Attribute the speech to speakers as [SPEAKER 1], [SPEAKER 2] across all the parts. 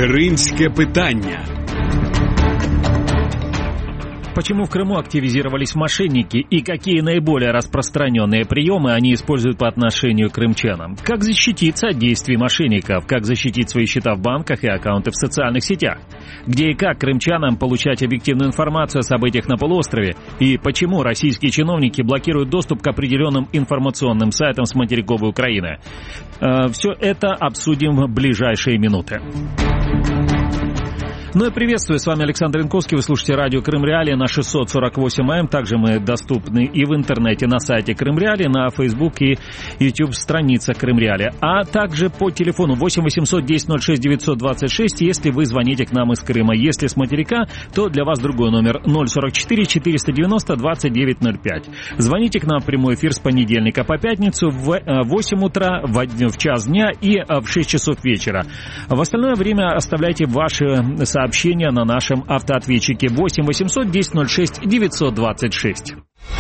[SPEAKER 1] Кримське питання.
[SPEAKER 2] Почему в Крыму активизировались мошенники и какие наиболее распространенные приемы они используют по отношению к крымчанам? Как защититься от действий мошенников? Как защитить свои счета в банках и аккаунты в социальных сетях? Где и как крымчанам получать объективную информацию о событиях на полуострове? И почему российские чиновники блокируют доступ к определенным информационным сайтам с материковой Украины? Все это обсудим в ближайшие минуты. Ну и приветствую, с вами Александр Янковский, вы слушаете радио Крым Реалии на 648 АМ, также мы доступны и в интернете на сайте Крым Реалии, на Facebook и YouTube страница Крым Реалии, а также по телефону 8 800 10 06 926, если вы звоните к нам из Крыма. Если с материка, то для вас другой номер 044 490 2905. Звоните к нам в прямой эфир с понедельника по пятницу в 8 утра, в час дня и в 6 часов вечера. В остальное время оставляйте ваши сообщения на нашем автоответчике 8 800 10 06 926.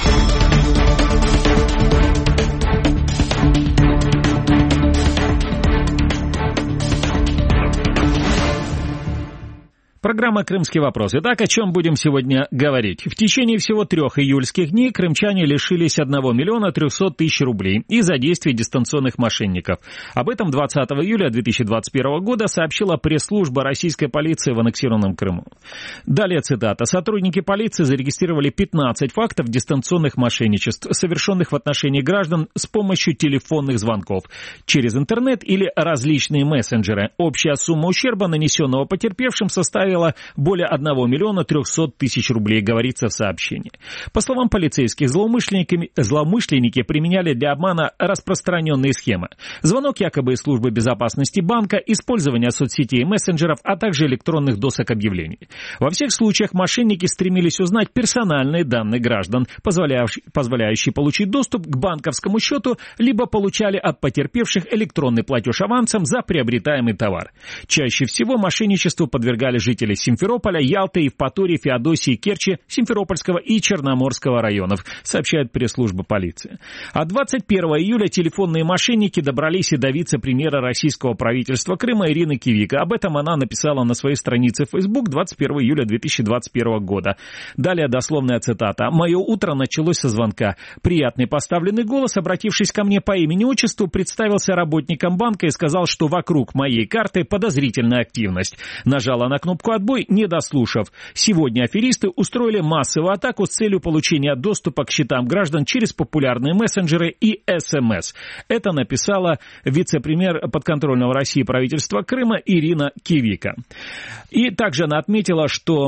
[SPEAKER 2] Программа «Крымский вопрос». Итак, о чем будем сегодня говорить? В течение всего 3 июльских дней крымчане лишились 1 300 000 рублей из-за действий дистанционных мошенников. Об этом 20 июля 2021 года сообщила пресс-служба российской полиции в аннексированном Крыму. Далее цитата. Сотрудники полиции зарегистрировали 15 фактов дистанционных мошенничеств, совершенных в отношении граждан с помощью телефонных звонков через интернет или различные мессенджеры. Общая сумма ущерба, нанесенного потерпевшим, составила более 1 300 000 рублей, говорится в сообщении. По словам полицейских, злоумышленники применяли для обмана распространенные схемы. Звонок якобы из службы безопасности банка, использование соцсетей и мессенджеров, а также электронных досок объявлений. Во всех случаях мошенники стремились узнать персональные данные граждан, позволяющие получить доступ к банковскому счету, либо получали от потерпевших электронный платеж авансом за приобретаемый товар. Чаще всего мошенничеству подвергали жители Симферополя, Ялты, Евпатории, Феодосии, Керчи, Симферопольского и Черноморского районов, сообщает пресс-служба полиции. А 21 июля телефонные мошенники добрались и до вице-премьера российского правительства Крыма Ирины Кивика. Об этом она написала на своей странице в Facebook 21 июля 2021 года. Далее дословная цитата. «Мое утро началось со звонка. Приятный поставленный голос, обратившись ко мне по имени-отчеству, представился работником банка и сказал, что вокруг моей карты подозрительная активность. Нажала на кнопку «Отбой», не дослушав. Сегодня аферисты устроили массовую атаку с целью получения доступа к счетам граждан через популярные мессенджеры и СМС. Это написала вице-премьер подконтрольного России правительства Крыма Ирина Кивика. И также она отметила, что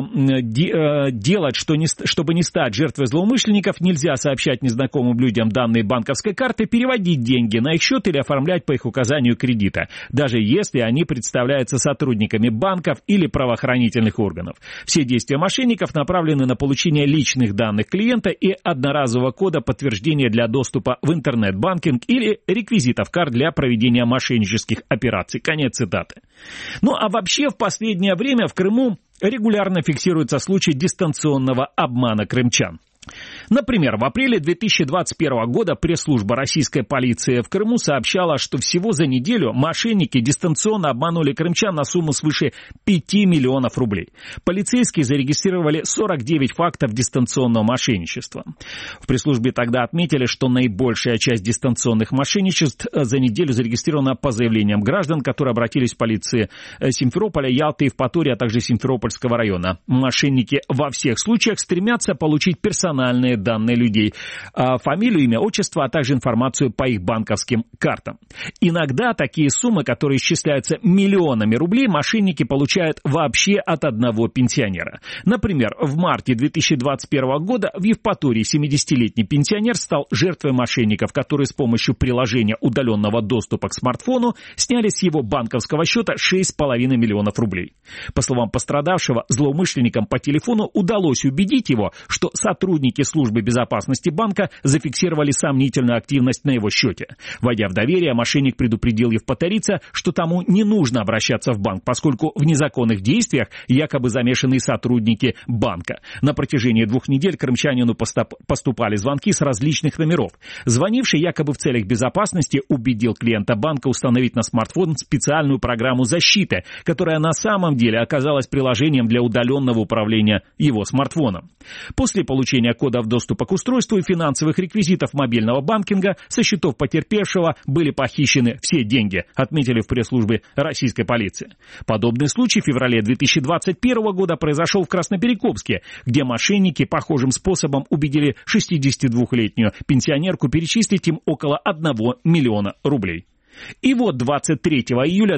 [SPEAKER 2] делать, чтобы не стать жертвой злоумышленников, нельзя сообщать незнакомым людям данные банковской карты, переводить деньги на их счет или оформлять по их указанию кредита, даже если они представляются сотрудниками банков или правоохранительных органов. Все действия мошенников направлены на получение личных данных клиента и одноразового кода подтверждения для доступа в интернет-банкинг или реквизитов карт для проведения мошеннических операций. Конец цитаты. Ну а вообще в последнее время в Крыму регулярно фиксируются случаи дистанционного обмана крымчан. Например, в апреле 2021 года пресс-служба российской полиции в Крыму сообщала, что всего за неделю мошенники дистанционно обманули крымчан на сумму свыше 5 миллионов рублей. Полицейские зарегистрировали 49 фактов дистанционного мошенничества. В пресс-службе тогда отметили, что наибольшая часть дистанционных мошенничеств за неделю зарегистрирована по заявлениям граждан, которые обратились в полицию Симферополя, Ялты, Евпатории, а также Симферопольского района. Мошенники во всех случаях стремятся получить персональные данные людей, фамилию, имя, отчество, а также информацию по их банковским картам. Иногда такие суммы, которые исчисляются миллионами рублей, мошенники получают вообще от одного пенсионера. Например, в марте 2021 года в Евпатории 70-летний пенсионер стал жертвой мошенников, которые с помощью приложения удаленного доступа к смартфону сняли с его банковского счета 6,5 миллионов рублей. По словам пострадавшего, злоумышленникам по телефону удалось убедить его, что сотрудник сотрудники службы безопасности банка зафиксировали сомнительную активность на его счете. Войдя в доверие, мошенник предупредил Евпаторийца, что тому не нужно обращаться в банк, поскольку в незаконных действиях якобы замешаны сотрудники банка. На протяжении 2 недель крымчанину поступали звонки с различных номеров. Звонивший якобы в целях безопасности убедил клиента банка установить на смартфон специальную программу защиты, которая на самом деле оказалась приложением для удаленного управления его смартфоном. После получения кодов доступа к устройству и финансовых реквизитов мобильного банкинга со счетов потерпевшего были похищены все деньги, отметили в пресс-службе российской полиции. Подобный случай в феврале 2021 года произошел в Красноперекопске, где мошенники похожим способом убедили 62-летнюю пенсионерку перечислить им около 1 миллиона рублей. И вот 23 июля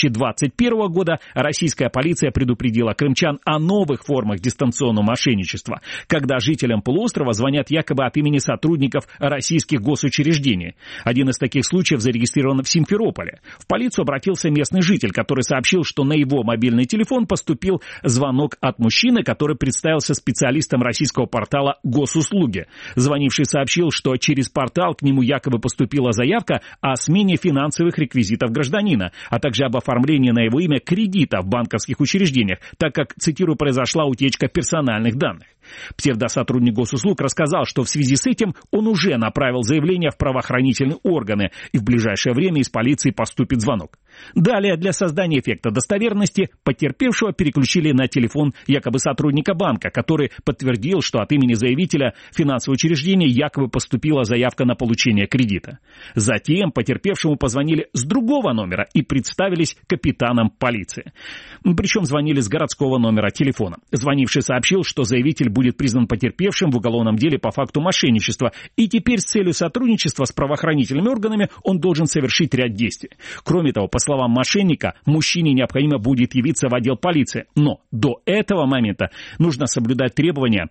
[SPEAKER 2] 2021 года российская полиция предупредила крымчан о новых формах дистанционного мошенничества, когда жителям полуострова звонят якобы от имени сотрудников российских госучреждений. Один из таких случаев зарегистрирован в Симферополе. В полицию обратился местный житель, который сообщил, что на его мобильный телефон поступил звонок от мужчины, который представился специалистом российского портала «Госуслуги». Звонивший сообщил, что через портал к нему якобы поступила заявка о смене финансовых реквизитов гражданина, а также об оформлении на его имя кредита в банковских учреждениях, так как, цитирую, произошла утечка персональных данных. Псевдосотрудник госуслуг рассказал, что в связи с этим он уже направил заявление в правоохранительные органы, и в ближайшее время из полиции поступит звонок. Далее, для создания эффекта достоверности, потерпевшего переключили на телефон якобы сотрудника банка, который подтвердил, что от имени заявителя финансового учреждения якобы поступила заявка на получение кредита. Затем потерпевшему позвонили с другого номера и представились капитаном полиции. Причем звонили с городского номера телефона. Звонивший сообщил, что заявитель будет признан потерпевшим в уголовном деле по факту мошенничества, и теперь с целью сотрудничества с правоохранительными органами он должен совершить ряд действий. Кроме того, по словам мошенника, мужчине необходимо будет явиться в отдел полиции. Но до этого момента нужно соблюдать требования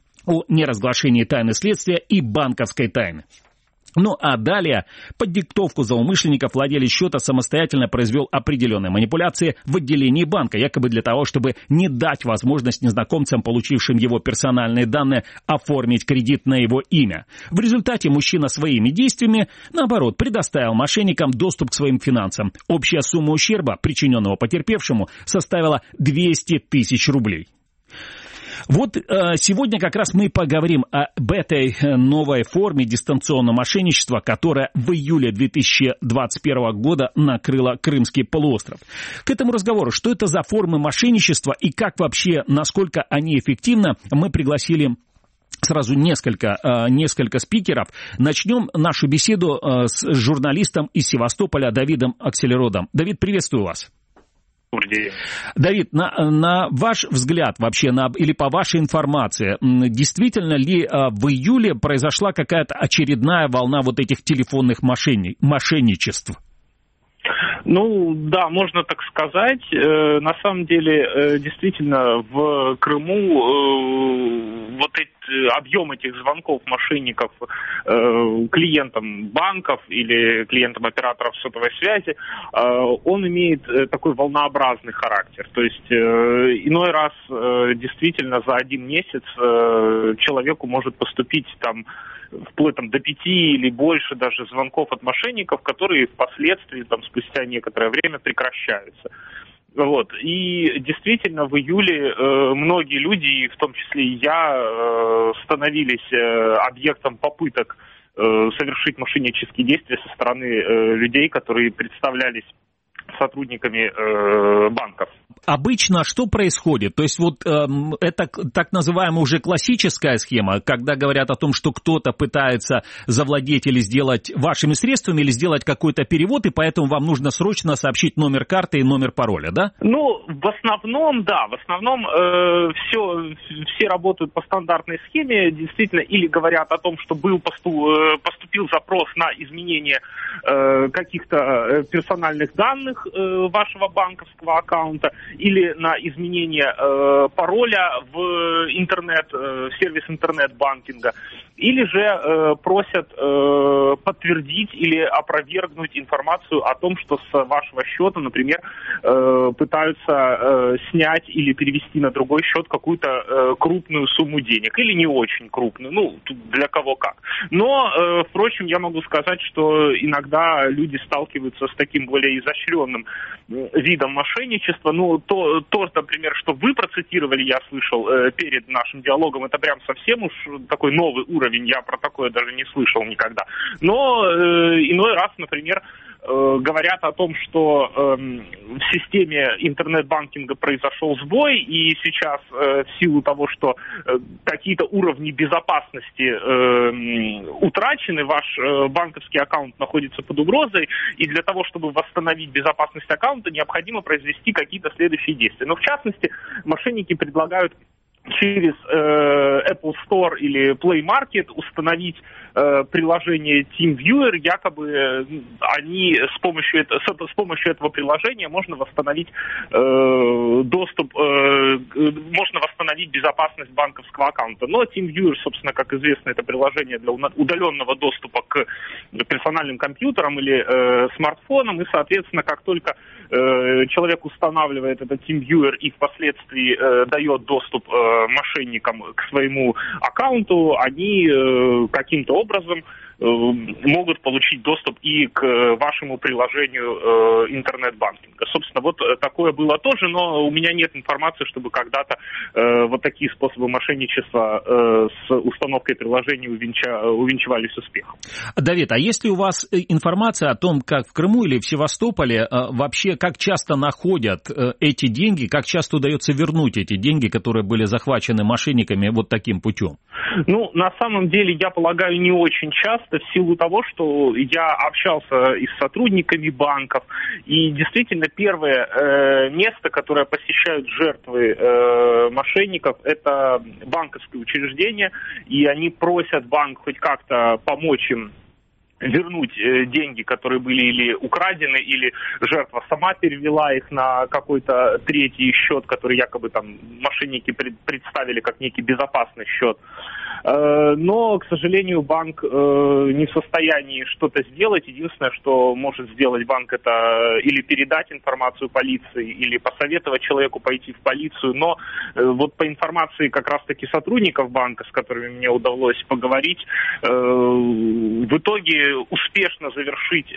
[SPEAKER 2] о неразглашении тайны следствия и банковской тайны. Ну а далее, под диктовку злоумышленников, владелец счета самостоятельно произвел определенные манипуляции в отделении банка, якобы для того, чтобы не дать возможность незнакомцам, получившим его персональные данные, оформить кредит на его имя. В результате мужчина своими действиями, наоборот, предоставил мошенникам доступ к своим финансам. Общая сумма ущерба, причиненного потерпевшему, составила 200 тысяч рублей. Вот сегодня как раз мы поговорим об этой новой форме дистанционного мошенничества, которая в июле 2021 года накрыла Крымский полуостров. К этому разговору, что это за формы мошенничества и как вообще, насколько они эффективны, мы пригласили сразу несколько спикеров. Начнем нашу беседу с журналистом из Севастополя Давидом Акселеродом. Давид, приветствую вас. Давид, на ваш взгляд вообще, или по вашей информации, действительно ли в июле произошла какая-то очередная волна вот этих телефонных мошенничеств?
[SPEAKER 1] Ну, да, можно так сказать. На самом деле, действительно, в Крыму вот объем этих звонков мошенников клиентам банков или клиентам операторов сотовой связи, он имеет такой волнообразный характер. То есть иной раз действительно за один месяц человеку может поступить вплоть до 5 или больше даже звонков от мошенников, которые впоследствии спустя некоторое время прекращаются. Вот. И действительно в июле многие люди, в том числе и я, становились объектом попыток совершить мошеннические действия со стороны людей, которые представлялись сотрудниками банков.
[SPEAKER 2] Обычно что происходит? То есть вот это так называемая уже классическая схема, когда говорят о том, что кто-то пытается завладеть или сделать вашими средствами, или сделать какой-то перевод, и поэтому вам нужно срочно сообщить номер карты и номер пароля, да?
[SPEAKER 1] Ну, в основном, да. В основном все работают по стандартной схеме, действительно, или говорят о том, что поступил запрос на изменение каких-то персональных данных вашего банковского аккаунта, или на изменение пароля в сервис интернет-банкинга. или же просят подтвердить или опровергнуть информацию о том, что с вашего счета, например, пытаются снять или перевести на другой счет какую-то крупную сумму денег, или не очень крупную, ну, тут для кого как. Но, впрочем, я могу сказать, что иногда люди сталкиваются с таким более изощренным видом мошенничества. Ну, то, например, что вы процитировали, я слышал перед нашим диалогом, это прям совсем уж такой новый уровень, я про такое даже не слышал никогда. Но иной раз, например, говорят о том, что в системе интернет-банкинга произошел сбой, и сейчас в силу того, что какие-то уровни безопасности утрачены, ваш банковский аккаунт находится под угрозой, и для того, чтобы восстановить безопасность аккаунта, необходимо произвести какие-то следующие действия. Но в частности, мошенники предлагают через Apple Store или Play Market установить приложение TeamViewer, якобы они с помощью этого приложения можно восстановить доступ, можно восстановить безопасность банковского аккаунта. Но TeamViewer, собственно, как известно, это приложение для удаленного доступа к персональным компьютерам или смартфонам, и, соответственно, как только человек устанавливает этот TeamViewer и впоследствии дает доступ мошенникам к своему аккаунту, они каким-то образом могут получить доступ и к вашему приложению интернет-банкинга. Собственно, вот такое было тоже, но у меня нет информации, чтобы когда-то вот такие способы мошенничества с установкой приложений увенчивались успехом.
[SPEAKER 2] Давид, а есть ли у вас информация о том, как в Крыму или в Севастополе вообще, как часто находят эти деньги, как часто удается вернуть эти деньги, которые были захвачены мошенниками вот таким путем?
[SPEAKER 1] Ну, на самом деле, я полагаю, не очень часто, в силу того, что я общался и с сотрудниками банков, и действительно первое место, которое посещают жертвы мошенников, это банковские учреждения, и они просят банк хоть как-то помочь им вернуть деньги, которые были или украдены, или жертва сама перевела их на какой-то третий счет, который якобы там мошенники представили как некий безопасный счет. Но, к сожалению, банк не в состоянии что-то сделать. Единственное, что может сделать банк, это или передать информацию полиции, или посоветовать человеку пойти в полицию. Но вот по информации как раз-таки сотрудников банка, с которыми мне удалось поговорить, в итоге успешно завершить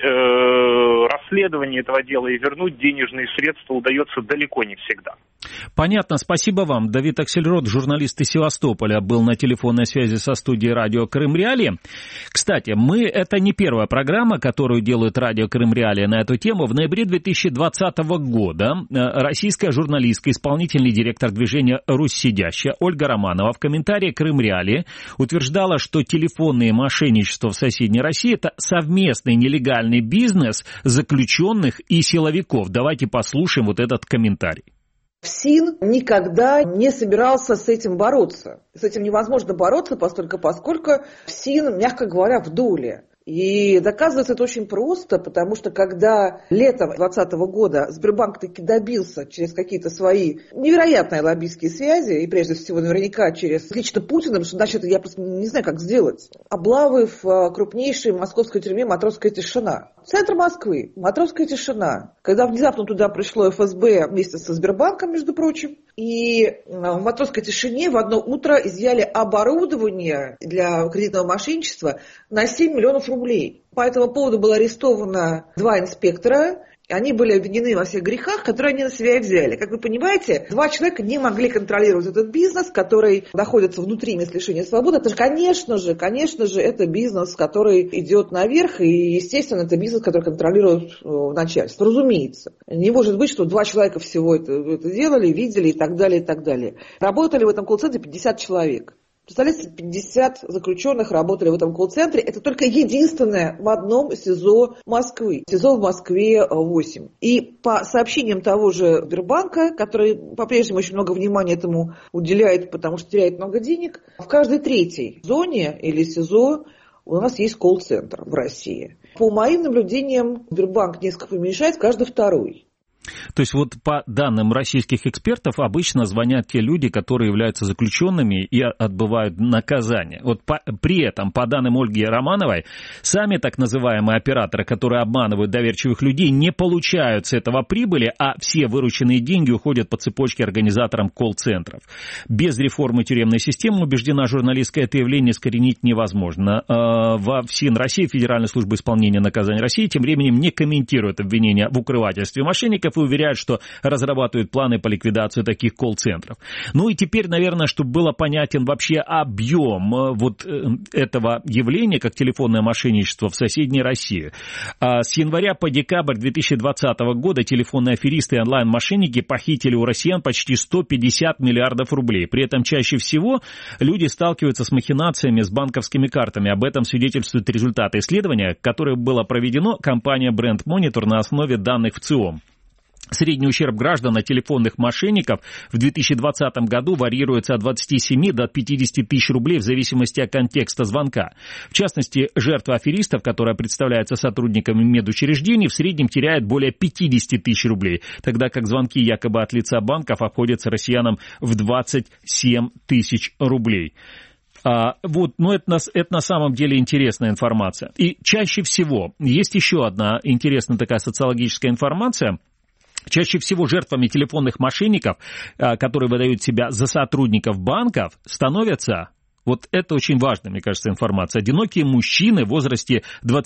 [SPEAKER 1] расследование этого дела и вернуть денежные средства удается далеко не всегда.
[SPEAKER 2] Понятно, спасибо вам. Давид Аксельрод, журналист из Севастополя, был на телефонной связи со студией радио Крым-Реалии. Кстати, это не первая программа, которую делает радио Крым-Реалии на эту тему. В ноябре 2020 года российская журналистка, исполнительный директор движения «Русь сидящая» Ольга Романова в комментарии Крым-Реалии утверждала, что телефонные мошенничества в соседней России – это совместный нелегальный бизнес заключенных и силовиков. Давайте послушаем вот этот комментарий.
[SPEAKER 3] ФСИН никогда не собирался с этим бороться. С этим невозможно бороться, поскольку ФСИН, мягко говоря, в доле. И доказывается это очень просто, потому что когда летом 2020 года Сбербанк таки добился через какие-то свои невероятные лоббистские связи, и прежде всего наверняка через лично Путина, потому что значит, я просто не знаю, как сделать, облавы в крупнейшей московской тюрьме «Матросская тишина». Центр Москвы, «Матросская тишина», когда внезапно туда пришло ФСБ вместе со Сбербанком, между прочим, и в «Матросской тишине» в одно утро изъяли оборудование для кредитного мошенничества на 7 миллионов рублей. По этому поводу было арестовано 2 инспектора. Они были обвинены во всех грехах, которые они на себя и взяли. Как вы понимаете, 2 человека не могли контролировать этот бизнес, который находится внутри мест лишения свободы. Это же, конечно же, это бизнес, который идет наверх, и, естественно, это бизнес, который контролирует начальство. Разумеется. Не может быть, что 2 человека всего это делали, видели и так далее, и так далее. Работали в этом колл-центре 50 человек. Представляете, 50 заключенных работали в этом колл-центре. Это только единственное в одном СИЗО Москвы. СИЗО в Москве 8. И по сообщениям того же Сбербанка, который по-прежнему очень много внимания этому уделяет, потому что теряет много денег, в каждой 3-й зоне или СИЗО у нас есть колл-центр в России. По моим наблюдениям, Сбербанк несколько помешает в каждой 2-й.
[SPEAKER 2] То есть вот по данным российских экспертов обычно звонят те люди, которые являются заключенными и отбывают наказание. Вот при этом, по данным Ольги Романовой, сами так называемые операторы, которые обманывают доверчивых людей, не получают с этого прибыли, а все вырученные деньги уходят по цепочке организаторам колл-центров. Без реформы тюремной системы, убеждена журналистка, это явление искоренить невозможно. Во ФСИН России, Федеральной службы исполнения наказаний России, тем временем не комментирует обвинения в укрывательстве мошенников и уверяют, что разрабатывают планы по ликвидации таких колл-центров. Ну и теперь, наверное, чтобы было понятен вообще объем вот этого явления, как телефонное мошенничество в соседней России. С января по декабрь 2020 года телефонные аферисты и онлайн-мошенники похитили у россиян почти 150 миллиардов рублей. При этом чаще всего люди сталкиваются с махинациями с банковскими картами. Об этом свидетельствуют результаты исследования, которое было проведено компанией Brand Monitor на основе данных ВЦИОМ. Средний ущерб граждан от телефонных мошенников в 2020 году варьируется от 27 до 50 тысяч рублей в зависимости от контекста звонка. В частности, жертва аферистов, которая представляется сотрудниками медучреждений, в среднем теряет более 50 тысяч рублей, тогда как звонки якобы от лица банков обходятся россиянам в 27 тысяч рублей. Вот, но это на самом деле интересная информация. И чаще всего есть еще одна интересная такая социологическая информация. Чаще всего жертвами телефонных мошенников, которые выдают себя за сотрудников банков, становятся... Вот это очень важная, мне кажется, информация. Одинокие мужчины в возрасте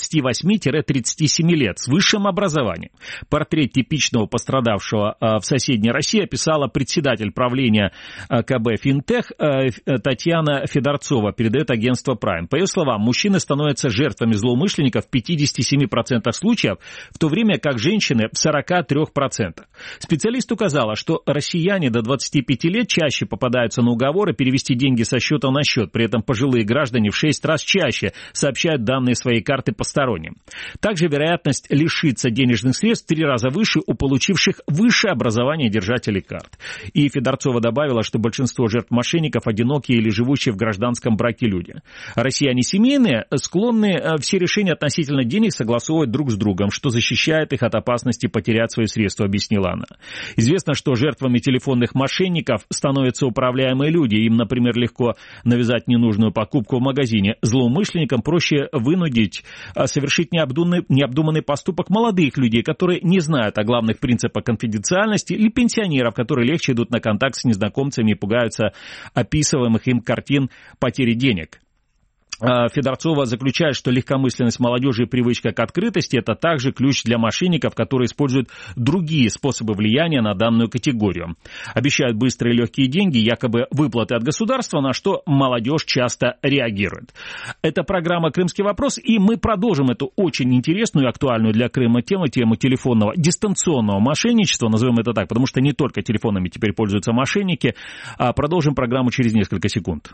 [SPEAKER 2] 28-37 лет с высшим образованием. Портрет типичного пострадавшего в соседней России описала председатель правления КБ «Финтех» Татьяна Федорцова, передает агентство Prime. По ее словам, мужчины становятся жертвами злоумышленников в 57% случаев, в то время как женщины в 43%. Специалист указала, что россияне до 25 лет чаще попадаются на уговоры перевести деньги со счета на счет. При этом пожилые граждане в 6 раз чаще сообщают данные своей карты посторонним. Также вероятность лишиться денежных средств в 3 раза выше у получивших высшее образование держателей карт. И Федорцова добавила, что большинство жертв мошенников одинокие или живущие в гражданском браке люди. Россияне семейные склонны все решения относительно денег согласовывать друг с другом, что защищает их от опасности потерять свои средства, объяснила она. Известно, что жертвами телефонных мошенников становятся управляемые люди. Им, например, легко навязать ненужную покупку в магазине. Злоумышленникам проще вынудить совершить необдуманный поступок молодых людей, которые не знают о главных принципах конфиденциальности, или пенсионеров, которые легче идут на контакт с незнакомцами и пугаются описываемых им картин потери денег. Федорцова заключает, что легкомысленность молодежи и привычка к открытости – это также ключ для мошенников, которые используют другие способы влияния на данную категорию. Обещают быстрые и легкие деньги, якобы выплаты от государства, на что молодежь часто реагирует. Это программа «Крымский вопрос», и мы продолжим эту очень интересную и актуальную для Крыма тему телефонного дистанционного мошенничества, назовем это так, потому что не только телефонами теперь пользуются мошенники. Продолжим программу через несколько секунд.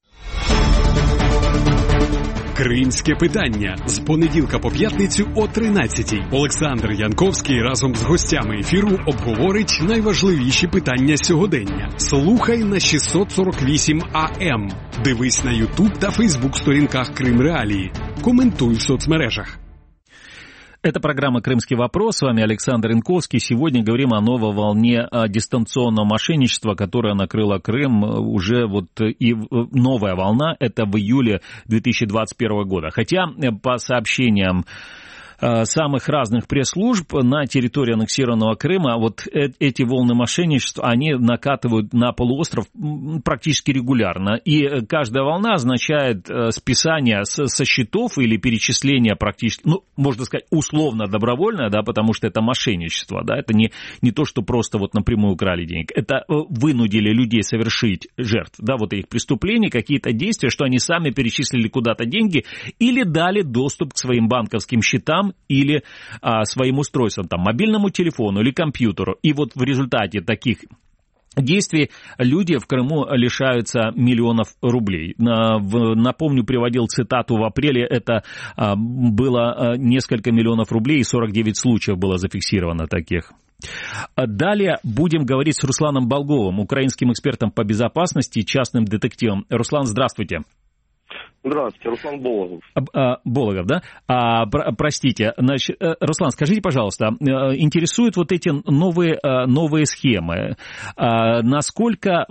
[SPEAKER 4] Кримське питання з понеділка по п'ятницю о 13-й. Олександр Янковський разом з гостями ефіру обговорить найважливіші питання сьогодення. Слухай на 648 АМ. Дивись на YouTube та Facebook сторінках Крим Реалії. Коментуй в соцмережах.
[SPEAKER 2] Это программа «Крымский вопрос». С вами Александр Янковский. Сегодня говорим о новой волне дистанционного мошенничества, которая накрыла Крым. Уже вот и новая волна – это в июле 2021 года. Хотя по сообщениям самых разных пресс-служб на территории аннексированного Крыма вот эти волны мошенничества, они накатывают на полуостров практически регулярно. И каждая волна означает списание со счетов или перечисление практически, ну, можно сказать, условно-добровольное, да, потому что это мошенничество, да, это не то, что просто вот напрямую украли денег. Это вынудили людей совершить жертв, да, вот их преступлений, какие-то действия, что они сами перечислили куда-то деньги или дали доступ к своим банковским счетам или своим устройствам, там, мобильному телефону или компьютеру. И вот в результате таких действий люди в Крыму лишаются миллионов рублей. Напомню, приводил цитату в апреле, это было несколько миллионов рублей, и 49 случаев было зафиксировано таких. Далее будем говорить с Русланом Болговым, украинским экспертом по безопасности и частным детективом. Руслан, здравствуйте.
[SPEAKER 5] Здравствуйте, Руслан Болохов.
[SPEAKER 2] Болохов, да? Простите, значит, Руслан, скажите, пожалуйста, интересуют вот эти новые схемы. Насколько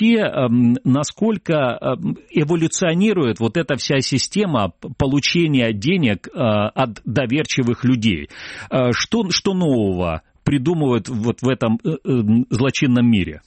[SPEAKER 2] эволюционирует вот эта вся система получения денег от доверчивых людей? Что нового придумывают вот в этом злочинном мире?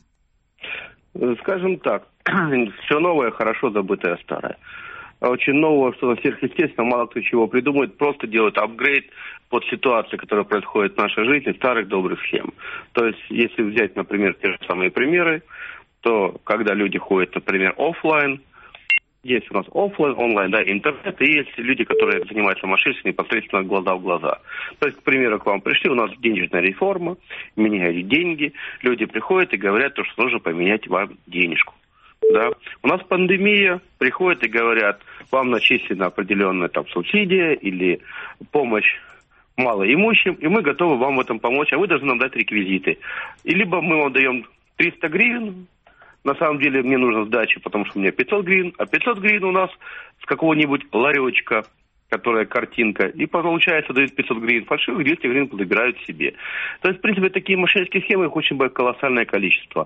[SPEAKER 5] Скажем так, все новое, хорошо забытое старое. Очень нового, что сверхъестественно, мало кто чего придумает, просто делают апгрейд под ситуацию, которая происходит в нашей жизни, старых добрых схем. То есть, если взять, например, те же самые примеры, то когда люди ходят, например, офлайн, есть у нас офлайн, онлайн, да, интернет, и есть люди, которые занимаются мошенничеством непосредственно глаза в глаза. То есть, к примеру, к вам пришли, у нас денежная реформа, меняют деньги, люди приходят и говорят, что нужно поменять вам денежку. Да. У нас пандемия, приходят и говорят, вам начислена определенная там субсидия или помощь малоимущим, и мы готовы вам в этом помочь, а вы должны нам дать реквизиты. И либо мы вам даем 300 гривен, на самом деле мне нужна сдача, потому что у меня 500 гривен, а 500 гривен у нас с какого-нибудь ларечка, которая картинка, и получается дают 500 гривен фальшивых, 200 гривен забирают себе. То есть, в принципе, такие мошеннические схемы, их очень колоссальное количество.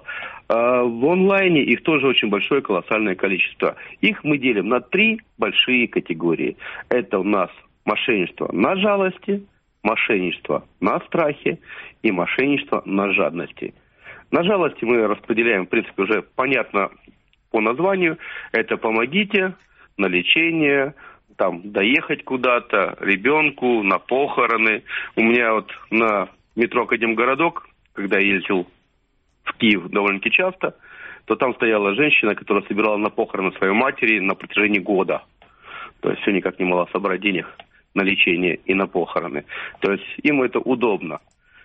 [SPEAKER 5] В онлайне их тоже очень большое колоссальное количество. Их мы делим на 3 большие категории. Это у нас мошенничество на жалости, мошенничество на страхе и мошенничество на жадности. На жалости мы распределяем, в принципе, уже понятно по названию. Это помогите, на лечение, там, доехать куда-то, ребенку, на похороны. У меня вот на метро Академгородок, когда я ездил в Киев довольно-таки часто, то там стояла женщина, которая собирала на похороны своей матери на протяжении года. То есть все никак не могла собрать денег на лечение и на похороны. То есть им это удобно.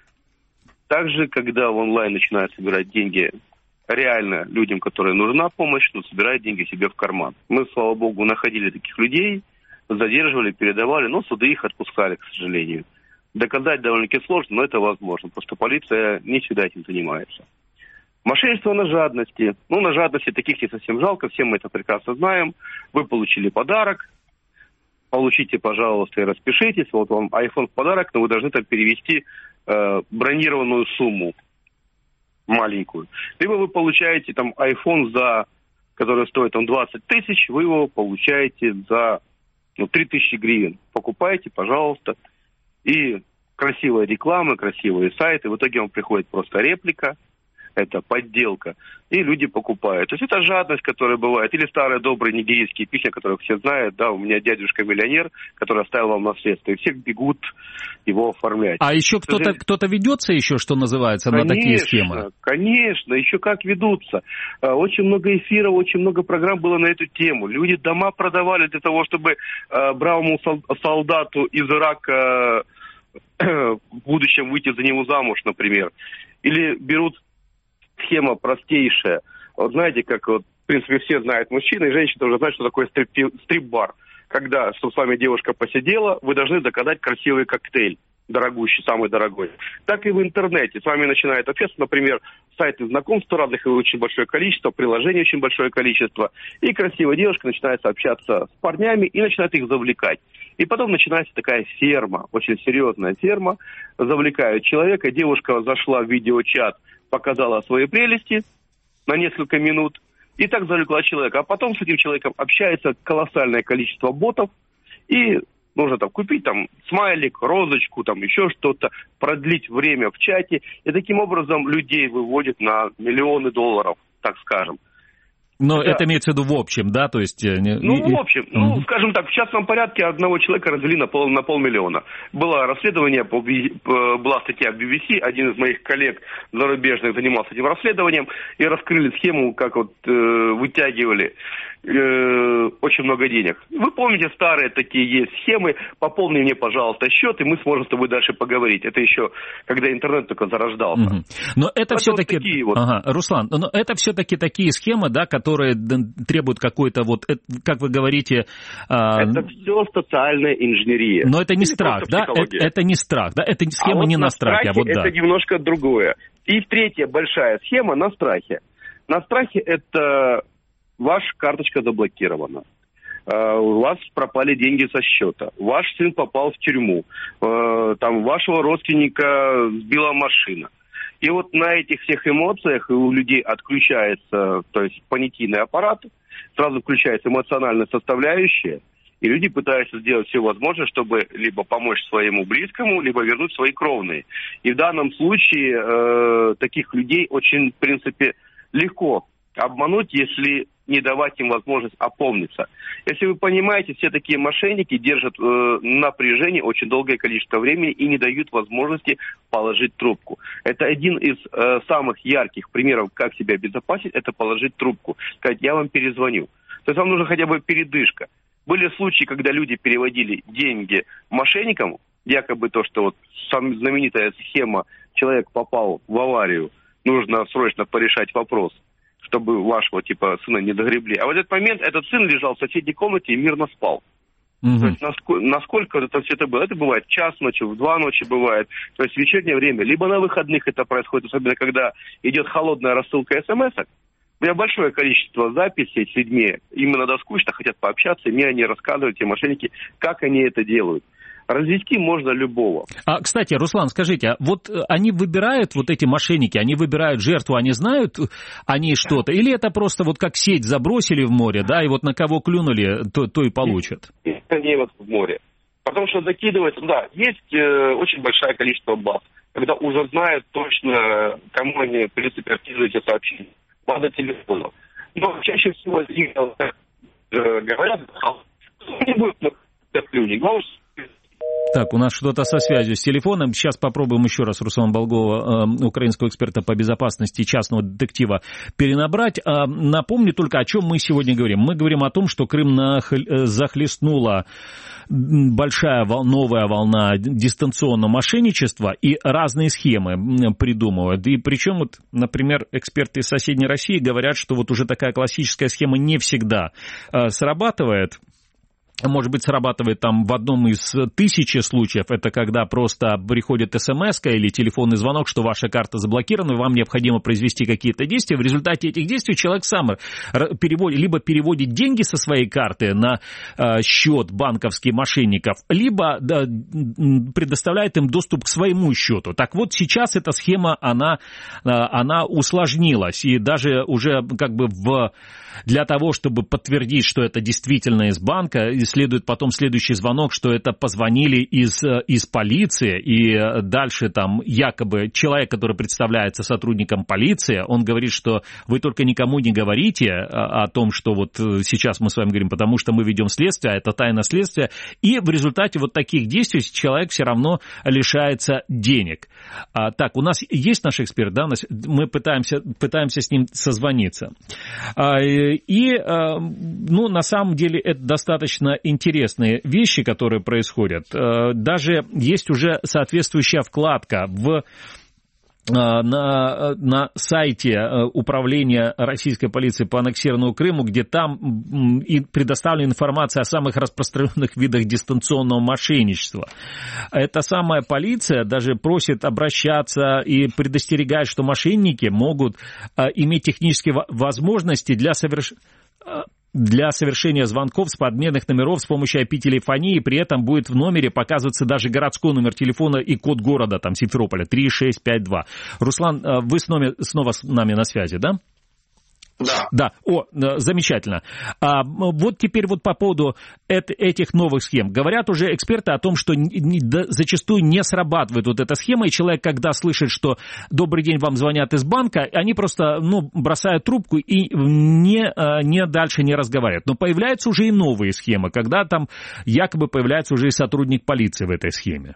[SPEAKER 5] Также, когда в онлайн начинают собирать деньги реально людям, которым нужна помощь, но собирают деньги себе в карман. Мы, слава богу, находили таких людей, задерживали, передавали, но суды их отпускали, к сожалению. Доказать довольно-таки сложно, но это возможно. Просто полиция не всегда этим занимается. Мошенничество на жадности. Ну, на жадности таких не совсем жалко, все мы это прекрасно знаем. Вы получили подарок, получите, пожалуйста, и распишитесь. Вот вам iPhone в подарок, но вы должны там перевести бронированную сумму маленькую. Либо вы получаете там iPhone, который стоит там 20 тысяч, вы его получаете за 3000 гривен. Покупайте, пожалуйста. И красивая реклама, красивые сайты. В итоге вам приходит просто реплика. Это подделка. И люди покупают. То есть это жадность, которая бывает. Или старые добрые нигерийские песни, которых все знают. Да, у меня дядюшка миллионер, который оставил вам наследство. И все бегут его оформлять.
[SPEAKER 2] А еще кто-то ведется еще, что называется, на такие схемы?
[SPEAKER 5] Конечно, еще как ведутся. Очень много эфиров, очень много программ было на эту тему. Люди дома продавали для того, чтобы бравому солдату из Ирака в будущем выйти за него замуж, например. Или берут схема простейшая. Вот знаете, как вот, в принципе, все знают, мужчины и женщины уже знают, что такое стрип-бар. Когда, чтобы с вами девушка посидела, вы должны заказать красивый коктейль, дорогущий, самый дорогой. Так и в интернете. С вами начинает общаться, например, сайты знакомств разных, очень большое количество, приложений очень большое количество. И красивая девушка начинает общаться с парнями и начинает их завлекать. И потом начинается такая ферма, очень серьезная ферма. Завлекают человека, девушка зашла в видеочат, показала свои прелести на несколько минут, и так завлекла человека. А потом с этим человеком общается колоссальное количество ботов, и нужно там купить там смайлик, розочку, там еще что-то, продлить время в чате, и таким образом людей выводят на миллионы долларов, так скажем.
[SPEAKER 2] Но это имеется в виду в общем, да? То есть...
[SPEAKER 5] в общем, скажем так, в частном порядке одного человека развели на полмиллиона. Было расследование, была статья в BBC, один из моих коллег зарубежных занимался этим расследованием, и раскрыли схему, как вот вытягивали очень много денег. Вы помните, старые такие есть схемы, пополни мне, пожалуйста, счет, и мы сможем с тобой дальше поговорить. Это еще, когда интернет только зарождался.
[SPEAKER 2] Но это все-таки... Руслан, но это все-таки такие схемы, да, которые требуют какой-то, вот, как вы говорите...
[SPEAKER 5] Это все социальная инженерия.
[SPEAKER 2] Но это не страх, да? Это не страх, да? Это схема не на страхе, а вот да.
[SPEAKER 5] Это немножко другое. И третья большая схема на страхе. На страхе это... Ваша карточка заблокирована. у вас пропали деньги со счета, ваш сын попал в тюрьму, там вашего родственника сбила машина. И вот на этих всех эмоциях у людей отключается, то есть понятийный аппарат, сразу включается эмоциональная составляющая, и люди пытаются сделать все возможное, чтобы либо помочь своему близкому, либо вернуть свои кровные. И в данном случае таких людей очень, в принципе, легко обмануть, если не давать им возможность опомниться. Если вы понимаете, все такие мошенники держат напряжение очень долгое количество времени и не дают возможности положить трубку. Это один из самых ярких примеров, как себя обезопасить, это положить трубку. Сказать, я вам перезвоню. То есть вам нужна хотя бы передышка. Были случаи, когда люди переводили деньги мошенникам, якобы то, что вот знаменитая схема, человек попал в аварию, нужно срочно порешать вопрос, чтобы вашего типа сына не догребли. А в этот момент этот сын лежал в соседней комнате и мирно спал. То есть насколько это все это было? Это бывает в час ночи, в 2 ночи бывает. То есть в вечернее время, либо на выходных это происходит, особенно когда идет холодная рассылка смс-ок. У меня большое количество записей с людьми, им иногда скучно, хотят пообщаться, и мне они рассказывают, те мошенники, как они это делают. Развести можно любого.
[SPEAKER 2] Кстати, Руслан, скажите, вот они выбирают, вот эти мошенники, они выбирают жертву, они знают они что-то? Или это просто вот как сеть забросили в море, да, и вот на кого клюнули, то и получат?
[SPEAKER 5] Не вот в море. Потому что закидывается, да, есть очень большое количество баз, когда уже знают точно, кому они, в принципе, активируют эти сообщения. База телефонов. Но чаще всего говорят, не будет плюни. Главное,
[SPEAKER 2] так, у нас что-то со связью с телефоном. Сейчас попробуем еще раз Руслана Болгова, украинского эксперта по безопасности, частного детектива, перенабрать. Напомню только, о чем мы сегодня говорим. Мы говорим о том, что Крым захлестнула большая новая волна дистанционного мошенничества, и разные схемы придумывают. И причем, вот, например, эксперты из соседней России говорят, что вот уже такая классическая схема не всегда срабатывает. Может быть, срабатывает там в одном из 1000 случаев. Это когда просто приходит смс-ка или телефонный звонок, что ваша карта заблокирована, вам необходимо произвести какие-то действия. В результате этих действий человек сам либо переводит деньги со своей карты на счет банковский мошенников, либо предоставляет им доступ к своему счету. Так вот, сейчас эта схема, она усложнилась. И даже уже как бы для того, чтобы подтвердить, что это действительно из банка, и следует потом следующий звонок, что это позвонили из полиции, и дальше там якобы человек, который представляется сотрудником полиции, он говорит, что вы только никому не говорите о том, что вот сейчас мы с вами говорим, потому что мы ведем следствие, а это тайна следствия, и в результате вот таких действий человек все равно лишается денег. Так, у нас есть наш эксперт, да, мы пытаемся с ним созвониться. И, на самом деле, это достаточно интересные вещи, которые происходят. Даже есть уже соответствующая вкладка на сайте управления российской полиции по аннексированному Крыму, где там и предоставлена информация о самых распространенных видах дистанционного мошенничества. Эта самая полиция даже просит обращаться и предостерегает, что мошенники могут иметь технические возможности для совершения звонков с подменных номеров с помощью IP-телефонии, при этом будет в номере показываться даже городской номер телефона и код города, там, Симферополя, 3652. Руслан, вы снова с нами на связи, да? Да. Замечательно. Вот теперь вот по поводу этих новых схем. Говорят уже эксперты о том, что зачастую не срабатывает вот эта схема, и человек, когда слышит, что «добрый день, вам звонят из банка», они просто бросают трубку и не дальше не разговаривают. Но появляются уже и новые схемы, когда там якобы появляется уже и сотрудник полиции в этой схеме.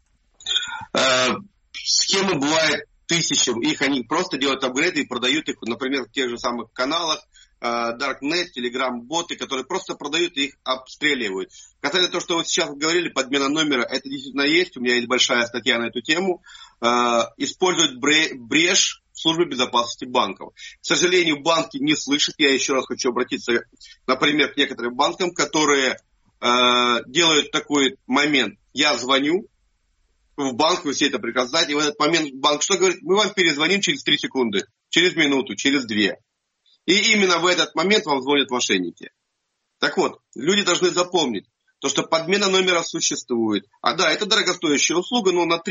[SPEAKER 6] Схемы бывают тысячи, их они просто делают апгрейды и продают их, например, в тех же самых каналах, Darknet, Telegram-боты, которые просто продают и их обстреливают. Касательно того, что вы сейчас говорили, подмена номера, это действительно есть, у меня есть большая статья на эту тему. Используют брешь в службе безопасности банков. К сожалению, банки не слышат, я еще раз хочу обратиться, например, к некоторым банкам, которые делают такой момент, я звоню в банк, вы все это прекрасно знаете, и в этот момент банк что говорит? Мы вам перезвоним через 3 секунды, через минуту, через 2. И именно в этот момент вам звонят мошенники. Так вот, люди должны запомнить, то, что подмена номера существует. А да, это дорогостоящая услуга, но на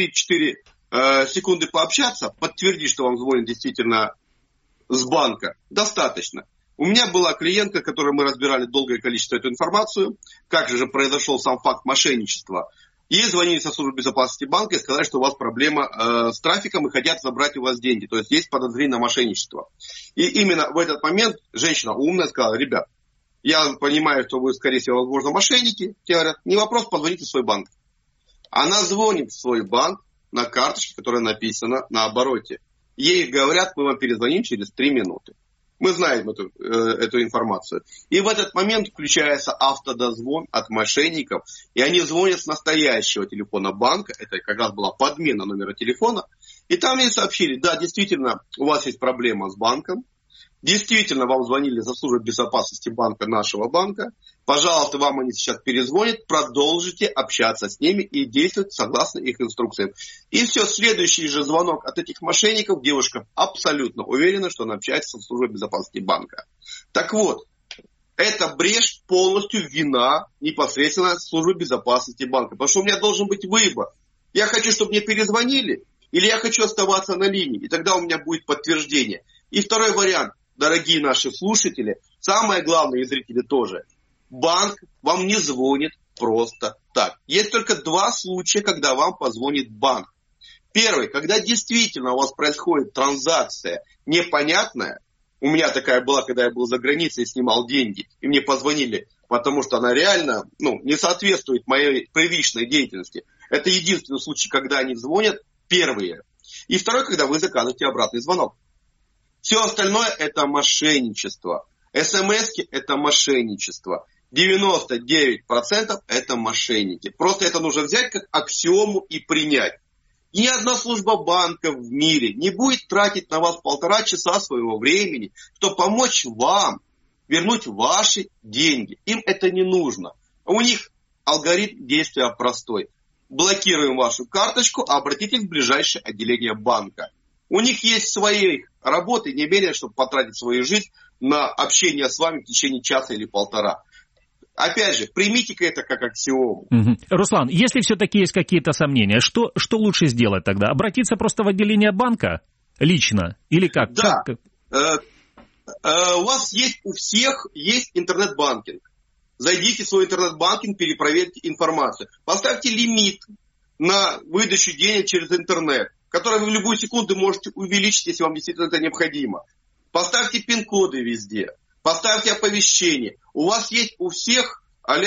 [SPEAKER 6] 3-4 секунды пообщаться, подтвердить, что вам звонит действительно с банка, достаточно. У меня была клиентка, которой мы разбирали долгое количество эту информацию, как же произошел сам факт мошенничества. Ей звонили со службы безопасности банка и сказали, что у вас проблема с трафиком и хотят забрать у вас деньги. То есть подозрение на мошенничество. И именно в этот момент женщина умная сказала: ребят, я понимаю, что вы, скорее всего, возможно, мошенники. Те говорят: не вопрос, позвоните в свой банк. Она звонит в свой банк на карточке, которая написана на обороте. Ей говорят: мы вам перезвоним через 3 минуты. Мы знаем эту информацию. И в этот момент включается автодозвон от мошенников. И они звонят с настоящего телефона банка. Это как раз была подмена номера телефона. И там ей сообщили: да, действительно, у вас есть проблема с банком. Действительно, вам звонили за службу безопасности банка, нашего банка. Пожалуйста, вам они сейчас перезвонят. Продолжите общаться с ними и действовать согласно их инструкциям. И все, следующий же звонок от этих мошенников. Девушка абсолютно уверена, что она общается со службой безопасности банка. Так вот, эта брешь полностью вина непосредственно службы безопасности банка. Потому что у меня должен быть выбор. Я хочу, чтобы мне перезвонили, или я хочу оставаться на линии. И тогда у меня будет подтверждение. И второй вариант. Дорогие наши слушатели, самое главное, и зрители тоже, банк вам не звонит просто так. Есть только 2 случая, когда вам позвонит банк. Первый, когда действительно у вас происходит транзакция непонятная. У меня такая была, когда я был за границей и снимал деньги, и мне позвонили, потому что она реально не соответствует моей первичной деятельности. Это единственный случай, когда они звонят, первые. И второй, когда вы заказываете обратный звонок. Все остальное это мошенничество. СМСки это мошенничество. 99% это мошенники. Просто это нужно взять как аксиому и принять. Ни одна служба банка в мире не будет тратить на вас 1,5 часа своего времени, чтобы помочь вам вернуть ваши деньги. Им это не нужно. У них алгоритм действия простой. Блокируем вашу карточку, а обратитесь в ближайшее отделение банка. У них есть свои работы, не менее, чтобы потратить свою жизнь на общение с вами в течение часа или 1,5. Опять же, примите-ка это как аксиому.
[SPEAKER 2] Руслан, если все-таки есть какие-то сомнения, что лучше сделать тогда? Обратиться просто в отделение банка лично? Или как?
[SPEAKER 6] Да. У вас у всех есть интернет-банкинг. Зайдите в свой интернет-банкинг, перепроверьте информацию. Поставьте лимит на выдачу денег через интернет, который вы в любую секунду можете увеличить, если вам действительно это необходимо. Поставьте пин-коды везде. Поставьте оповещения. У вас есть у всех